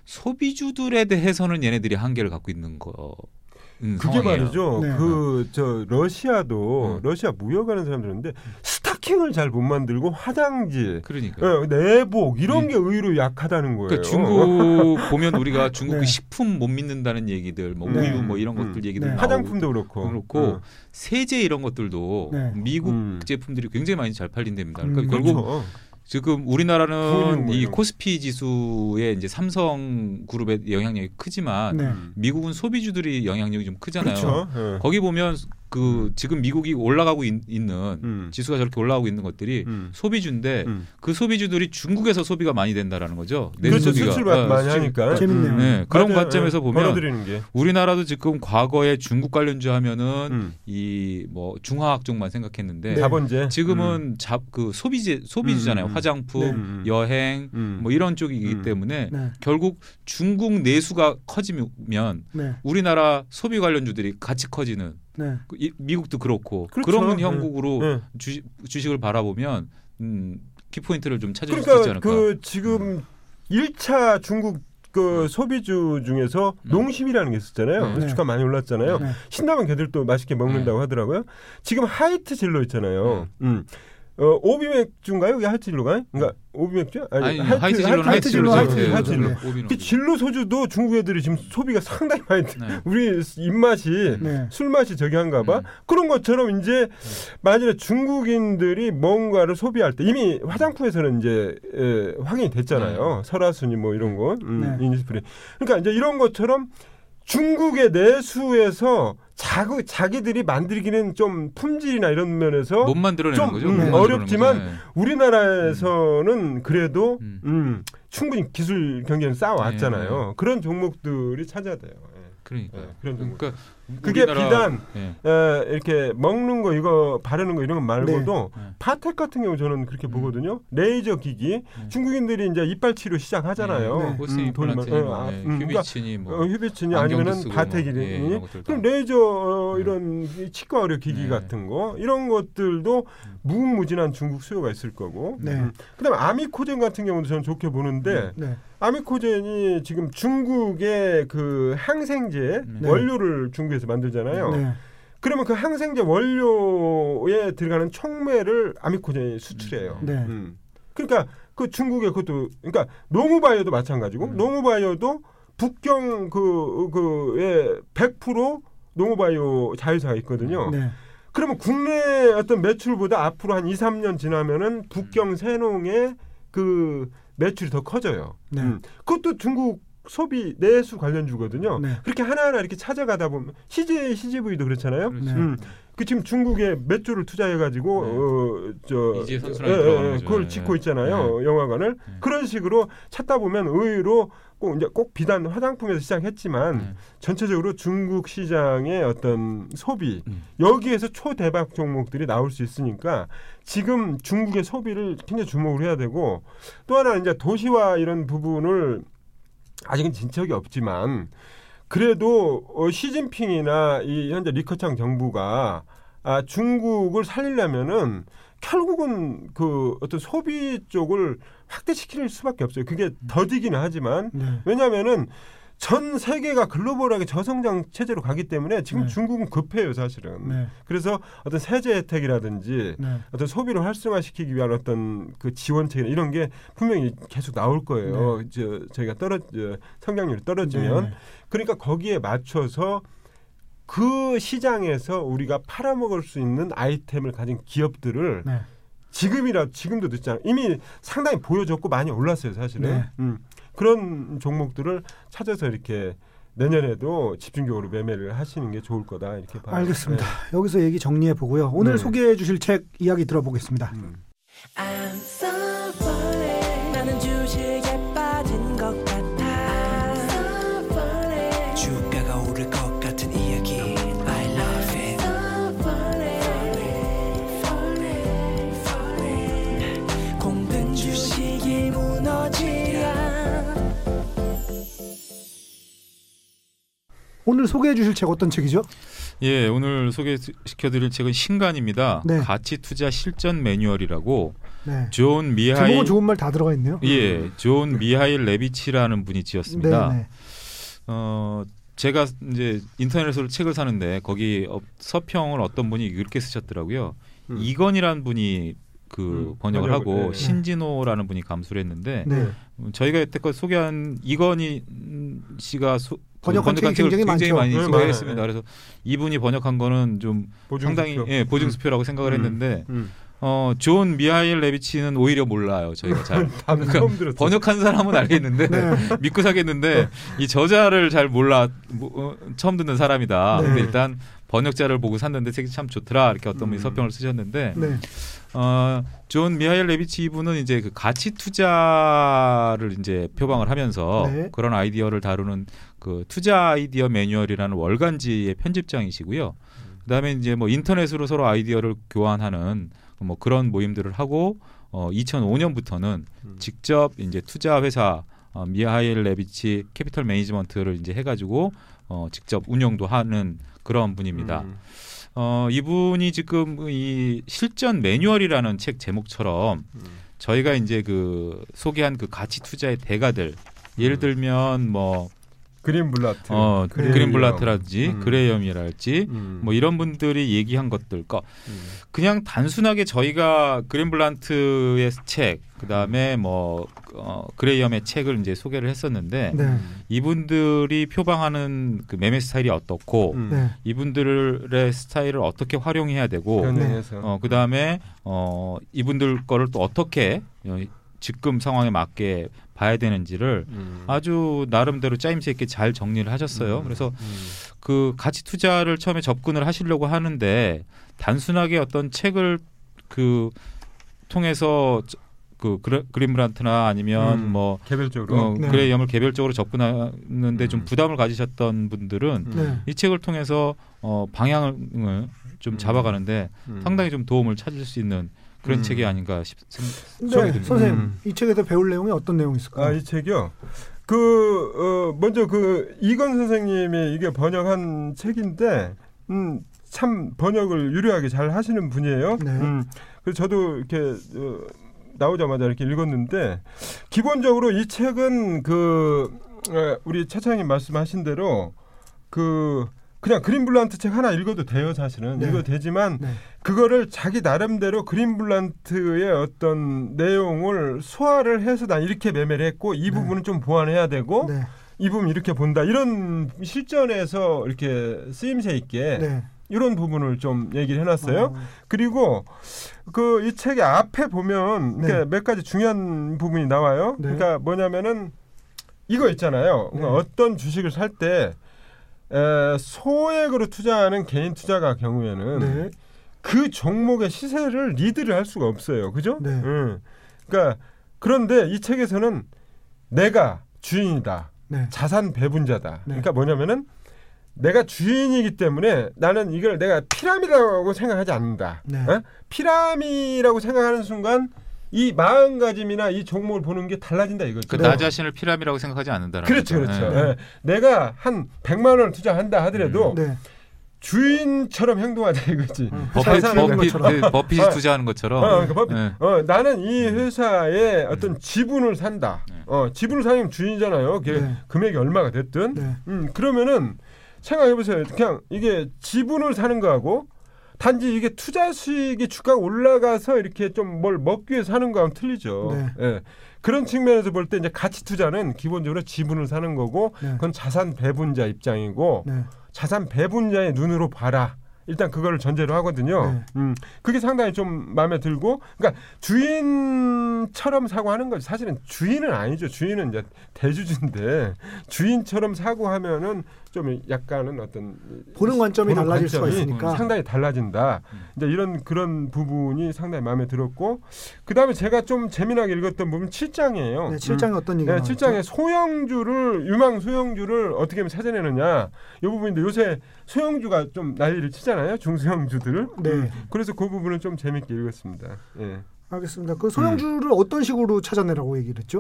소비주들에 대해서는 얘네들이 한계를 갖고 있는 거. 음, 그게 상황이에요. 말이죠. 네. 그 저 러시아도 음. 러시아 무역하는 사람들인데 스타킹을 잘 못 만들고 화장지, 그러니까. 예, 내복 이런 음. 게 의외로 약하다는 거예요. 그러니까 중국 보면 우리가 중국 네. 그 식품 못 믿는다는 얘기들, 뭐 네. 우유 뭐 이런 음. 것들 얘기들 네. 나오고 화장품도 그렇고. 그렇고 음. 세제 이런 것들도 네. 미국 음. 제품들이 굉장히 많이 잘 팔린답니다. 그러니까 음. 결국 그렇죠. 지금 부은용 우리나라는 뭐 이 이런 거. 코스피 지수에 이제 삼성 그룹의 영향력이 크지만 네. 음. 미국은 소비주들이 영향력이 좀 크잖아요. 그렇죠. 예. 거기 보면 그 지금 미국이 올라가고 있, 는 음. 지수가 저렇게 올라가고 있는 것들이 음. 소비주인데 음. 그 소비주들이 중국에서 소비가 많이 된다라는 거죠. 내수 그렇죠. 소비가. 수출 어, 많이 수출. 하니까. 재밌네요. 음. 네, 그런 맞아요. 관점에서 예. 보면 벌어들이는 게. 우리나라도 지금 과거에 중국 관련주 하면은 음. 이 뭐 중화학 쪽만 생각했는데 네. 자본제. 지금은 잡 그 소비재 소비주잖아요. 음, 음, 음. 화장품, 네. 음. 여행 음. 뭐 이런 쪽이기 음. 때문에 네. 결국 중국 내수가 커지면 네. 우리나라 소비 관련주들이 같이 커지는 네. 그 이- 미국도 그렇고 그렇죠. 그런 네. 형국으로 네. 주식, 주식을 바라보면 음, 키포인트를 좀 찾을 수 있지 그러니까 않을까. 그 지금 일 차 중국 그 소비주 중에서 음. 농심이라는 게 있었잖아요. 네. 주가 많이 올랐잖아요. 네. 신라면 걔들도 맛있게 먹는다고 네. 하더라고요. 지금 하이트 진로 있잖아요. 음. 어, 오비맥주인가요? 이게 하이트 진로가? 그러니까 오비맥주? 아니, 하이트 진로는 하이트 진로, 하이트 하이트 하이트 진로. 진로. 오비는 그 진로 소주도 중국 애들이 지금 소비가 상당히 많이 돼. 네. 우리 입맛이 네. 술 맛이 저기 한가 봐. 음. 그런 것처럼 이제 만일에 중국인들이 뭔가를 소비할 때 이미 화장품에서는 이제 에, 확인이 됐잖아요. 설화순이 뭐 이런 거. 음, 네. 이니스프리. 그러니까 이제 이런 것처럼 중국의 내수에서 자구, 자기들이 만들기는 좀 품질이나 이런 면에서 못 만들어내는 좀, 거죠. 음, 못 만들어내는 어렵지만 거죠. 네. 우리나라에서는 그래도 음. 음, 충분히 기술 경쟁을 쌓아왔잖아요. 네. 그런 종목들이 찾아야 돼요. 예. 그러니까. 예, 그런 종목. 그러니까 그게 우리나라- 비단 네. 에, 이렇게 먹는 거 이거 바르는 거 이런 거 말고도 네. 파텍 같은 경우 저는 그렇게 음. 보거든요. 레이저 기기 네. 중국인들이 이제 이빨 치료 시작하잖아요. 네. 호스팅 음, 돈이 임플란트, 많- 뭐, 아, 네. 음, 그러니까 휴비친이 뭐 어, 휴비친이 안경도 아니면은 쓰고 바텍이 뭐, 예, 이런 것들 다. 그럼 레이저 어, 네. 이런 이 치과 의료 기기 네. 같은 거 이런 것들도 무궁무진한 중국 수요가 있을 거고. 네. 음. 그다음에 아미코젠 같은 경우도 저는 좋게 보는데 네. 아미코젠이 지금 중국의 그 항생제 네. 원료를 중국에서 만들잖아요. 네. 그러면 그 항생제 원료에 들어가는 촉매를 아미코젠이 수출해요. 네. 음. 그러니까 그 중국의 그것도 그러니까 농우바이오도 마찬가지고 음. 농우바이오도 북경 그 그에 백 퍼센트 농우바이오 자회사가 있거든요. 네. 그러면 국내 어떤 매출보다 앞으로 한 이, 삼 년 지나면은 북경 세농의 그 매출이 더 커져요. 네. 음. 그것도 중국 소비 내수 관련주거든요. 네. 그렇게 하나하나 이렇게 찾아가다 보면 씨제이, 씨지브이도 그렇잖아요. 그렇죠. 네. 음. 그 지금 중국에 몇 조를 투자해가지고 네. 어, 저 이제 선순환이 들어가는 거죠. 그걸 네. 짓고 있잖아요. 네. 영화관을 네. 그런 식으로 찾다 보면 의외로 꼭 이제 꼭 비단 화장품에서 시작했지만 네. 전체적으로 중국 시장의 어떤 소비 음. 여기에서 초대박 종목들이 나올 수 있으니까 지금 중국의 소비를 굉장히 주목을 해야 되고 또 하나는 이제 도시화 이런 부분을 아직은 진척이 없지만 그래도 어, 시진핑이나 이 현재 리커창 정부가 아, 중국을 살리려면은 결국은 그 어떤 소비 쪽을 확대시킬 수밖에 없어요. 그게 더디기는 하지만 네. 왜냐하면은 전 세계가 글로벌하게 저성장 체제로 가기 때문에 지금 네. 중국은 급해요, 사실은. 네. 그래서 어떤 세제 혜택이라든지 네. 어떤 소비를 활성화시키기 위한 어떤 그 지원책 이런 게 분명히 계속 나올 거예요. 저, 저희가 떨어 저, 성장률이 떨어지면 네. 그러니까 거기에 맞춰서 그 시장에서 우리가 팔아먹을 수 있는 아이템을 가진 기업들을 네. 지금이라 지금도 늦잖아요. 이미 상당히 보여줬고 많이 올랐어요, 사실은. 네. 음, 그런 종목들을 찾아서 이렇게 내년에도 집중적으로 매매를 하시는 게 좋을 거다 이렇게 봐요. 알겠습니다. 여기서 얘기 정리해 보고요. 오늘 네. 소개해 주실 책 이야기 들어보겠습니다. 네. 음. I'm so falling. 나는 주식에 빠진 것 같아. I'm so falling. 주가가 오를 것 같은 이야기. I love it. So falling. falling, falling. 공든 주식이 무너지야. 오늘 소개해 주실 책 어떤 책이죠? 예, 오늘 소개시켜드릴 책은 신간입니다. 네. 가치 투자 실전 매뉴얼이라고 네. 존 미하일 제목은 좋은 말 다 들어가 있네요. 예, 존 미하일 레비치라는 분이 지었습니다. 네, 네. 어, 제가 이제 인터넷으로 책을 사는데 거기 어, 서평을 어떤 분이 이렇게 쓰셨더라고요. 음. 이건이라는 분이 그 음, 번역을 번역을, 하고 네. 신진호라는 분이 감수를 했는데 네. 음, 저희가 여태껏 소개한 이건희 씨가 소, 번역한 책이 책을 굉장히 많죠. 많이 네, 소개했습니다. 많아요. 그래서 이분이 번역한 거는 좀 상당히 보증수표. 예, 보증수표라고 생각을 음. 했는데 음. 어, 존 미하일 레비치는 오히려 몰라요. 저희가 잘 다 처음 들었어요. 번역한 사람은 알겠는데 네. 믿고 사겠는데 이 저자를 잘 몰라 뭐, 어, 처음 듣는 사람이다. 네. 근데 일단 번역자를 보고 샀는데 책이 참 좋더라 이렇게 어떤 분이 음. 서평을 쓰셨는데 네. 어, 존 미하일 레비치 이분은 이제 그 가치 투자를 이제 표방을 하면서 네. 그런 아이디어를 다루는 그 투자 아이디어 매뉴얼이라는 월간지의 편집장이시고요. 그다음에 이제 뭐 인터넷으로 서로 아이디어를 교환하는 뭐 그런 모임들을 하고 어, 이천오 년부터는 음. 직접 이제 투자 회사 어, 미하일 레비치 캐피털 매니지먼트를 이제 해가지고 어, 직접 운영도 하는 그런 분입니다. 음. 어, 이분이 지금 이 실전 매뉴얼이라는 책 제목처럼 음. 저희가 이제 그 소개한 그 가치 투자의 대가들 예를 들면 뭐 그린블라트, 어, 그레이엄. 그린블라트라든지 음. 그레이엄이랄지 음. 뭐 이런 분들이 얘기한 것들, 그러니까 음. 그냥 단순하게 저희가 그린블란트의 책, 그다음에 뭐 어, 그레이엄의 책을 이제 소개를 했었는데 네. 이분들이 표방하는 그 매매 스타일이 어떻고 음. 네. 이분들의 스타일을 어떻게 활용해야 되고 변형해서 어, 그다음에 어, 이분들 거를 또 어떻게 어, 지금 상황에 맞게 봐야 되는지를 음. 아주 나름대로 짜임새 있게 잘 정리를 하셨어요. 음. 그래서 음. 그 가치 투자를 처음에 접근을 하시려고 하는데 단순하게 어떤 책을 그 통해서 그 그레- 그린블란트나 아니면 음. 뭐 개별적으로 어, 네. 그레이엄을 개별적으로 접근하는데 음. 좀 부담을 가지셨던 분들은 음. 네. 이 책을 통해서 어, 방향을 좀 음. 잡아가는데 음. 상당히 좀 도움을 찾을 수 있는 그런 음. 책이 아닌가 싶, 생, 네, 생각이 듭니다. 선생님 음. 이 책에서 배울 내용이 어떤 내용이 있을까요? 아, 이 책이요. 그 어, 먼저 그 이건 선생님이 이게 번역한 책인데, 음, 참 번역을 유려하게 잘 하시는 분이에요. 네. 음, 그래서 저도 이렇게 어, 나오자마자 이렇게 읽었는데, 기본적으로 이 책은 그 어, 우리 차장님 말씀하신 대로 그 그냥 그린블란트 책 하나 읽어도 돼요, 사실은. 네. 읽어도 되지만 네. 그거를 자기 나름대로 그린블란트의 어떤 내용을 소화를 해서 난 이렇게 매매를 했고 이 네. 부분은 좀 보완해야 되고 네. 이 부분 이렇게 본다. 이런 실전에서 이렇게 쓰임새 있게 네. 이런 부분을 좀 얘기를 해놨어요. 어, 그리고 그 이 책의 앞에 보면 네. 이렇게 몇 가지 중요한 부분이 나와요. 네. 그러니까 뭐냐면은 이거 있잖아요. 그러니까 네. 어떤 주식을 살 때 소액으로 투자하는 개인 투자가 경우에는 네. 그 종목의 시세를 리드를 할 수가 없어요. 그죠? 네. 응. 그러니까 그런데 이 책에서는 내가 주인이다. 네. 자산 배분자다. 네. 그러니까 뭐냐면은 내가 주인이기 때문에 나는 이걸 내가 피라미드라고 생각하지 않는다. 네. 어? 피라미드라고 생각하는 순간 이 마음가짐이나 이 종목을 보는 게 달라진다 이거죠. 그 나 자신을 피라미라고 생각하지 않는다는 그렇죠, 거죠. 그렇죠. 네. 예. 내가 한 백만 원을 투자한다 하더라도 네. 주인처럼 행동하자 이거지. 어, 버핏, 회사에서 하는 버핏, 것처럼. 그 버핏이 어. 투자하는 것처럼. 어, 그러니까 법- 네. 어, 나는 이 회사의 어떤 지분을 산다. 네. 어, 지분을 사면 주인이잖아요. 그게 네. 금액이 얼마가 됐든. 네. 음, 그러면은 생각해 보세요. 그냥 이게 지분을 사는 거하고 단지 이게 투자 수익이 주가가 올라가서 이렇게 좀 뭘 먹기 위해서 하는 거하고는 틀리죠. 네. 예. 그런 측면에서 볼 때 이제 가치 투자는 기본적으로 지분을 사는 거고 네. 그건 자산 배분자 입장이고 네. 자산 배분자의 눈으로 봐라. 일단 그거를 전제로 하거든요. 네. 음, 그게 상당히 좀 마음에 들고, 그러니까 주인처럼 사고하는 거지. 사실은 주인은 아니죠. 주인은 이제 대주주인데 주인처럼 사고하면은 좀 약간은 어떤 보는 관점이 보는 달라질 수가 관점이 있으니까. 상당히 달라진다. 음. 이제 이런 그런 부분이 상당히 마음에 들었고, 그 다음에 제가 좀 재미나게 읽었던 부분 칠 장이에요. 네, 칠 장에 어떤 얘기가 네, 나왔죠? 칠 장에 소형주를 유망 소형주를 어떻게 하면 찾아내느냐 이 부분인데 요새 소형주가 좀 난리를 치잖아요, 중소형주들. 네. 음, 그래서 그 부분은 좀 재밌게 읽었습니다. 예. 알겠습니다. 그 소형주를 어떤 식으로 찾아내라고 얘기를 했죠?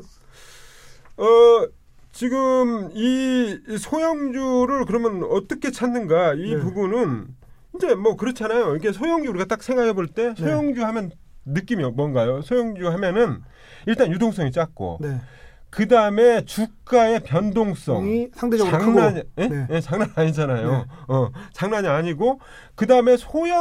어 지금 이 소형주를 그러면 어떻게 찾는가 이 네. 부분은 이제 뭐 그렇잖아요. 이게 소형주 우리가 딱 생각해 볼 때 소형주 하면 느낌이 뭔가요? 소형주 하면은 일단 유동성이 작고. 네. 그 다음에 주가의 변동성 이 상대적으로 장난 크고. 예? 네. 예, 장난 아니잖아요. 네. 어, 장난이 아니고 그 다음에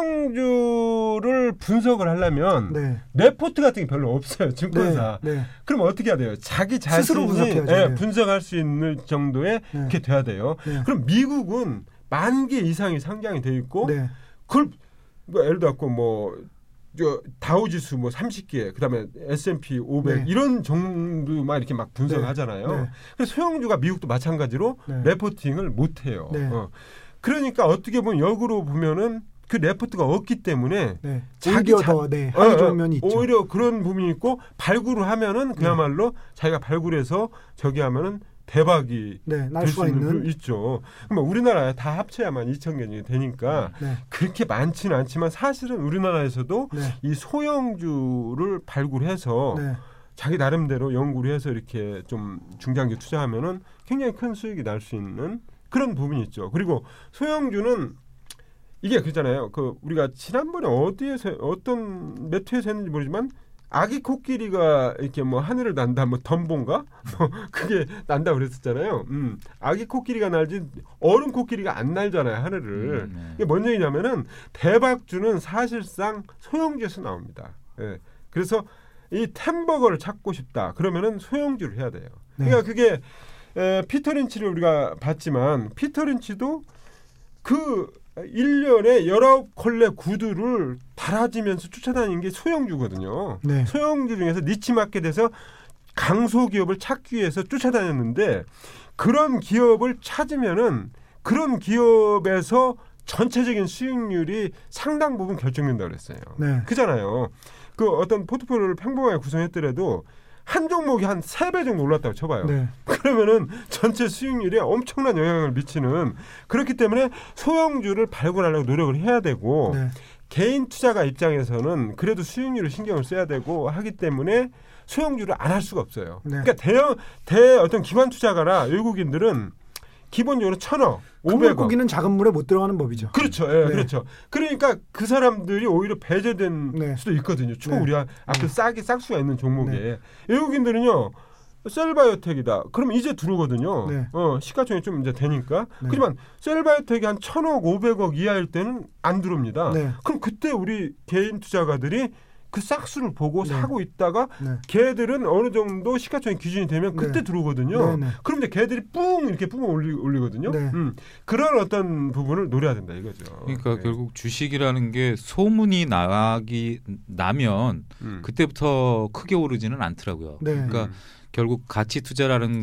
소형주를 분석을 하려면 네. 레포트 같은 게 별로 없어요, 증권사. 네. 네. 그럼 어떻게 해야 돼요? 자기 스스로 자신이 분석해야죠. 예, 네. 분석할 수 있는 정도의 네. 이렇게 돼야 돼요. 네. 그럼 미국은 만 개 이상이 상장이 돼 있고 네. 그걸 뭐 예를 들어 뭐 저 다우지수 뭐 삼십 개, 그다음에 에스 앤 피 오백 네. 이런 정도만 이렇게 막 분석하잖아요. 네. 그래서 소형주가 미국도 마찬가지로 네. 레포팅을 못 해요. 네. 어. 그러니까 어떻게 보면 역으로 보면은 그 레포트가 없기 때문에 네. 자기 오히려 자- 더 네. 어, 하기 어, 좋은 면이 있죠. 오히려 그런 부분이 있고 발굴을 하면은 그야말로 자기가 발굴해서 저기 하면은 대박이 네. 날 될 수가 수 있는 있는. 부- 있죠. 그러면 우리나라에 다 합쳐야만 이천 개 정도 되니까 네. 그렇게 많지는 않지만 사실은 우리나라에서도 네. 이 소형주를 발굴해서 네. 자기 나름대로 연구를 해서 이렇게 좀 중장기 투자하면은 굉장히 큰 수익이 날 수 있는 그런 부분이 있죠. 그리고 소형주는 이게 그잖아요. 그 우리가 지난번에 어디에서 어떤 매트에서 했는지 모르지만 아기 코끼리가 이렇게 뭐 하늘을 난다, 뭐 덤보인가, 뭐 그게 난다 그랬었잖아요. 음, 아기 코끼리가 날지 어른 코끼리가 안 날잖아요 하늘을. 음, 네. 이게 뭔 얘기냐면은 대박주는 사실상 소형주에서 나옵니다. 예. 그래서 이 템버거를 찾고 싶다. 그러면은 소형주를 해야 돼요. 네. 그러니까 그게 에, 피터 린치를 우리가 봤지만 피터 린치도 그 일 년에 열아홉 컬레 구두를 달아지면서 쫓아다니는 게 소형주거든요. 네. 소형주 중에서 니치마켓에서 강소기업을 찾기 위해서 쫓아다녔는데 그런 기업을 찾으면은 그런 기업에서 전체적인 수익률이 상당 부분 결정된다고 그랬어요. 네. 그잖아요. 그 어떤 포트폴리오를 평범하게 구성했더라도 한 종목이 한 세 배 정도 올랐다고 쳐봐요. 네. 그러면은 전체 수익률에 엄청난 영향을 미치는, 그렇기 때문에 소형주를 발굴하려고 노력을 해야 되고 네. 개인 투자가 입장에서는 그래도 수익률을 신경을 써야 되고 하기 때문에 소형주를 안 할 수가 없어요. 네. 그러니까 대형 대 어떤 기관 투자가나 외국인들은 기본적으로 천억, 큰 오백억. 물고기는 작은 물에 못 들어가는 법이죠. 그렇죠. 예, 네. 그렇죠. 그러니까 그 사람들이 오히려 배제된 네. 수도 있거든요. 초 네. 우리가 아까 싹이 싹수가 있는 종목에. 네. 외국인들은요. 셀바이오텍이다. 그럼 이제 들어오거든요. 네. 어, 시가총액 좀 이제 되니까. 네. 그렇지만 셀바이오텍이 한 천억, 오백억 이하일 때는 안 들어옵니다. 네. 그럼 그때 우리 개인 투자가들이 그 싹수를 보고 네. 사고 있다가 네. 걔들은 어느 정도 시가총액 기준이 되면 그때 네. 들어오거든요. 네, 네. 그럼 이제 걔들이 뿡 이렇게 뿜어 올리, 올리거든요. 네. 음, 그런 어떤 부분을 노려야 된다 이거죠. 그러니까 네. 결국 주식이라는 게 소문이 나기 나면 음. 그때부터 크게 오르지는 않더라고요. 네. 그러니까 음. 결국 가치 투자라는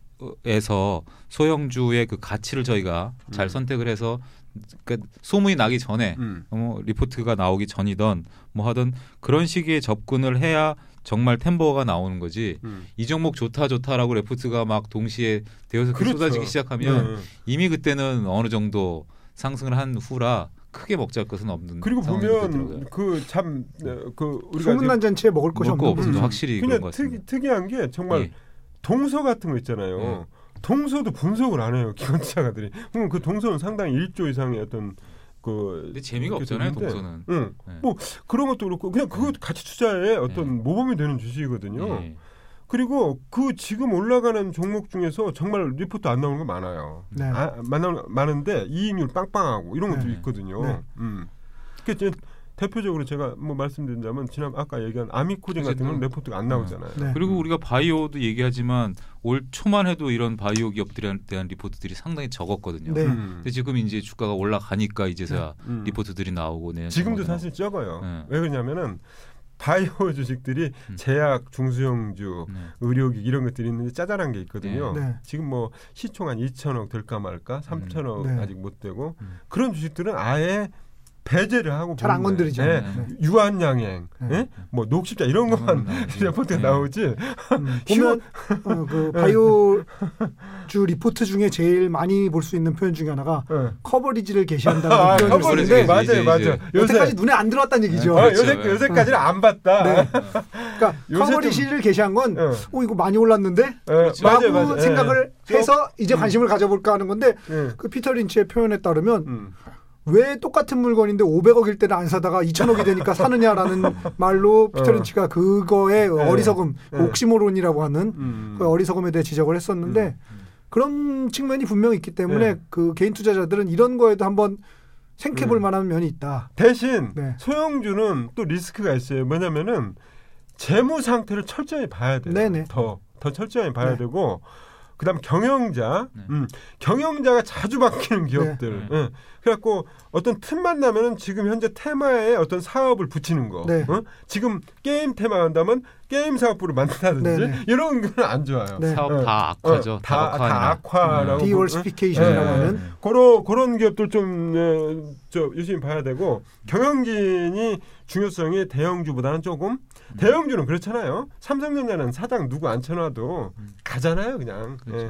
거에서 소형주의 그 가치를 저희가 잘 음. 선택을 해서 그러니까 소문이 나기 전에 음. 뭐 리포트가 나오기 전이던 뭐 하던 그런 시기에 접근을 해야 정말 템버가 나오는 거지. 음. 이 종목 좋다 좋다라고 레포트가 막 동시에 되어서 그렇죠. 쏟아지기 시작하면 네. 이미 그때는 어느 정도 상승을 한 후라 크게 먹잘 것은 없는 그리고 상황이 보면 되더라고요. 그 참 그 우리가 소문난 잔치에 먹을 것이 먹을 거 없는 없어서 거죠. 확실히 그런 그냥 것 특이, 같습니다. 특이한 게 정말 예. 동서 같은 거 있잖아요. 동서도 분석을 안 해요. 기관 투자가들이. 그럼 그 동서는 상당히 일조 이상의 어떤 그 근데 재미가 없잖아요, 있는데, 동서는. 응. 네. 뭐 그런 것도 그렇고 그냥 그거 가치 투자의 어떤 네. 모범이 되는 주식이거든요. 예. 그리고 그 지금 올라가는 종목 중에서 정말 리포트 안 나오는 거 많아요. 네. 아, 많아, 많은데 이익률 빵빵하고 이런 것도 네. 있거든요. 네. 음. 그 이제 대표적으로 제가 뭐 말씀드린다면 지난 아까 얘기한 아미코젠 같은 건 어쨌든, 레포트가 안 나오잖아요. 네. 그리고 우리가 바이오도 얘기하지만 올 초만 해도 이런 바이오 기업들에 대한 리포트들이 상당히 적었거든요. 네. 음. 근데 지금 이제 주가가 올라가니까 이제서야 음. 리포트들이 나오고 내년 지금도 상황도 사실 적어요. 네. 왜 그러냐면은 바이오 주식들이 음. 제약, 중수형주, 네. 의료기 이런 것들이 있는데 짜잘한 게 있거든요. 네. 네. 지금 뭐 시총 한 이천억 될까 말까, 삼천억 네. 아직 못 되고 음. 그런 주식들은 아예 배제를 하고 잘 안 보는 건드리죠. 거예요. 네. 네. 유한양행, 네. 예? 뭐 녹십자 이런 것만 나오지. 레포트가 네. 나오지. 음, 보면 어, 그 바이오주 리포트 중에 제일 많이 볼 수 있는 표현 중에 하나가 네. 커버리지를 게시한다는 아, 표현을 커버리지. 쓰는데 맞아요, 이제, 맞아요. 이제. 여태까지 눈에 안 들어왔다는 얘기죠. 아, 그렇죠. 요새 요새까지는 안 봤다. 네. 그러니까 요새 커버리지를 게시한 건, 어. 어 이거 많이 올랐는데, 예, 그렇죠. 라고 맞아요, 맞아요. 생각을 예. 해서 이제 관심을 가져볼까 하는 건데, 예. 그 피터 린치의 표현에 따르면 음. 왜 똑같은 물건인데 오백억일 때는 안 사다가 이천억이 되니까 사느냐라는 말로 피터 어. 린치가 그거에 네. 어리석음, 네. 옥시모론이라고 하는 음. 그 어리석음에 대해 지적을 했었는데 그런 측면이 분명히 있기 때문에 네. 그 개인 투자자들은 이런 거에도 한번 생각해볼 음. 만한 면이 있다. 대신 네. 소형주는 또 리스크가 있어요. 뭐냐면은 재무 상태를 철저히 봐야 돼요. 네네. 더, 더 철저히 봐야 네. 되고 그다음 경영자, 네. 음, 경영자가 자주 바뀌는 기업들. 네. 예. 그래갖고 어떤 틈만 나면은 지금 현재 테마에 어떤 사업을 붙이는 거. 네. 어? 지금 게임 테마 한다면 게임 사업부를 만든다든지 네네. 이런 건 안 좋아요. 네. 사업 어. 다 악화죠. 어, 다, 다각화나. 다 악화라고. 디월시피케이션이라고 네. 하는 그런 그런 기업들 좀 어, 저 열심히 봐야 되고 경영진이 중요성이 대형주보다는 조금 대형주는 그렇잖아요. 삼성전자는 사장 누구 앉혀놔도 가잖아요, 그냥. 그렇죠. 예.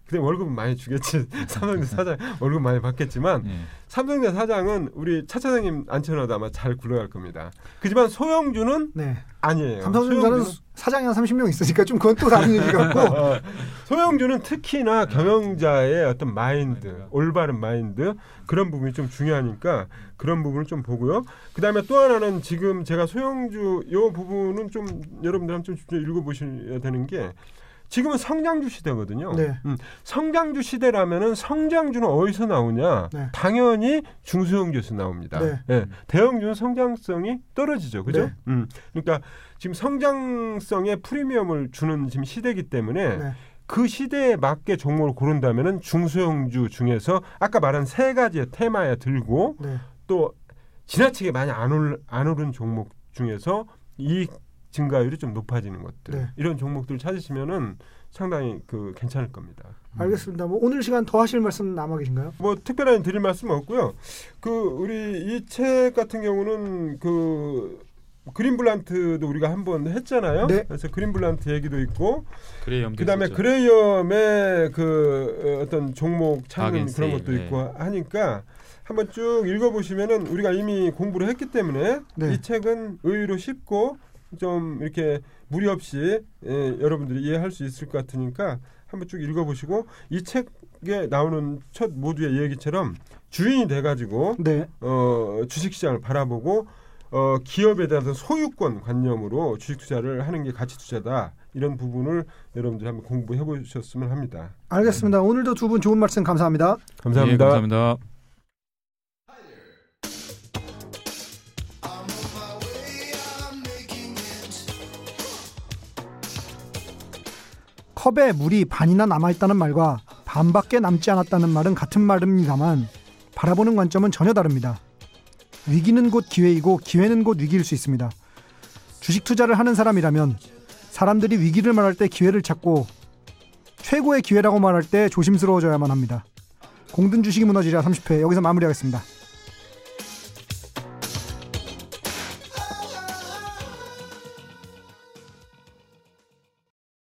근데 월급은 많이 주겠지. 삼성전자 사장 월급 많이 받겠지만 예. 삼성전자 사장은 우리 차 차장님 앉혀놔도 아마 잘 굴러갈 겁니다. 그지만 소영주는 네. 아니에요. 삼성전자는 소영주는- 사장이 한 삼십 명 있으니까 좀 그건 또 다른 얘기 같고. 어, 소영주는 특히나 경영자의 어떤 마인드, 올바른 마인드 그런 부분이 좀 중요하니까 그런 부분을 좀 보고요. 그 다음에 또 하나는 지금 제가 소영주 요 부분은 좀 여러분들 한번 좀 읽어보셔야 되는 게 지금은 성장주 시대거든요. 네. 음, 성장주 시대라면은 성장주는 어디서 나오냐? 네. 당연히 중소형주에서 나옵니다. 네. 예, 대형주는 성장성이 떨어지죠, 그죠? 네. 음, 그러니까 지금 성장성에 프리미엄을 주는 지금 시대이기 때문에 네. 그 시대에 맞게 종목을 고른다면은 중소형주 중에서 아까 말한 세 가지의 테마에 들고 네. 또 지나치게 많이 안, 올, 안 오른 종목 중에서 이익 증가율이 좀 높아지는 것들 네. 이런 종목들을 찾으시면은 상당히 그 괜찮을 겁니다. 알겠습니다. 뭐 오늘 시간 더 하실 말씀 남아 계신가요? 뭐 특별한 드릴 말씀 없고요. 그 우리 이 책 같은 경우는 그 그린블란트도 우리가 한번 했잖아요. 네. 그래서 그린블란트 얘기도 있고 그레이엄도 그다음에 있었죠. 그레이엄의 그 어떤 종목 찾는 바겐세일, 그런 것도 네. 있고 하니까 한번 쭉 읽어보시면은 우리가 이미 공부를 했기 때문에 네. 이 책은 의외로 쉽고 좀 이렇게 무리 없이 예, 여러분들이 이해할 수 있을 것 같으니까 한번 쭉 읽어보시고 이 책에 나오는 첫 모두의 얘기처럼 주인이 돼가지고 네. 어, 주식시장을 바라보고 어, 기업에 대한 소유권 관념으로 주식 투자를 하는 게 가치 투자다. 이런 부분을 여러분들이 한번 공부해 보셨으면 합니다. 알겠습니다. 오늘도 두 분 좋은 말씀 감사합니다. 감사합니다. 예, 감사합니다. 컵에 물이 반이나 남아있다는 말과 반밖에 남지 않았다는 말은 같은 말입니다만 바라보는 관점은 전혀 다릅니다. 위기는 곧 기회이고 기회는 곧 위기일 수 있습니다. 주식 투자를 하는 사람이라면 사람들이 위기를 말할 때 기회를 찾고 최고의 기회라고 말할 때 조심스러워져야만 합니다. 공든 주식이 무너지랴 삼십 회 여기서 마무리하겠습니다.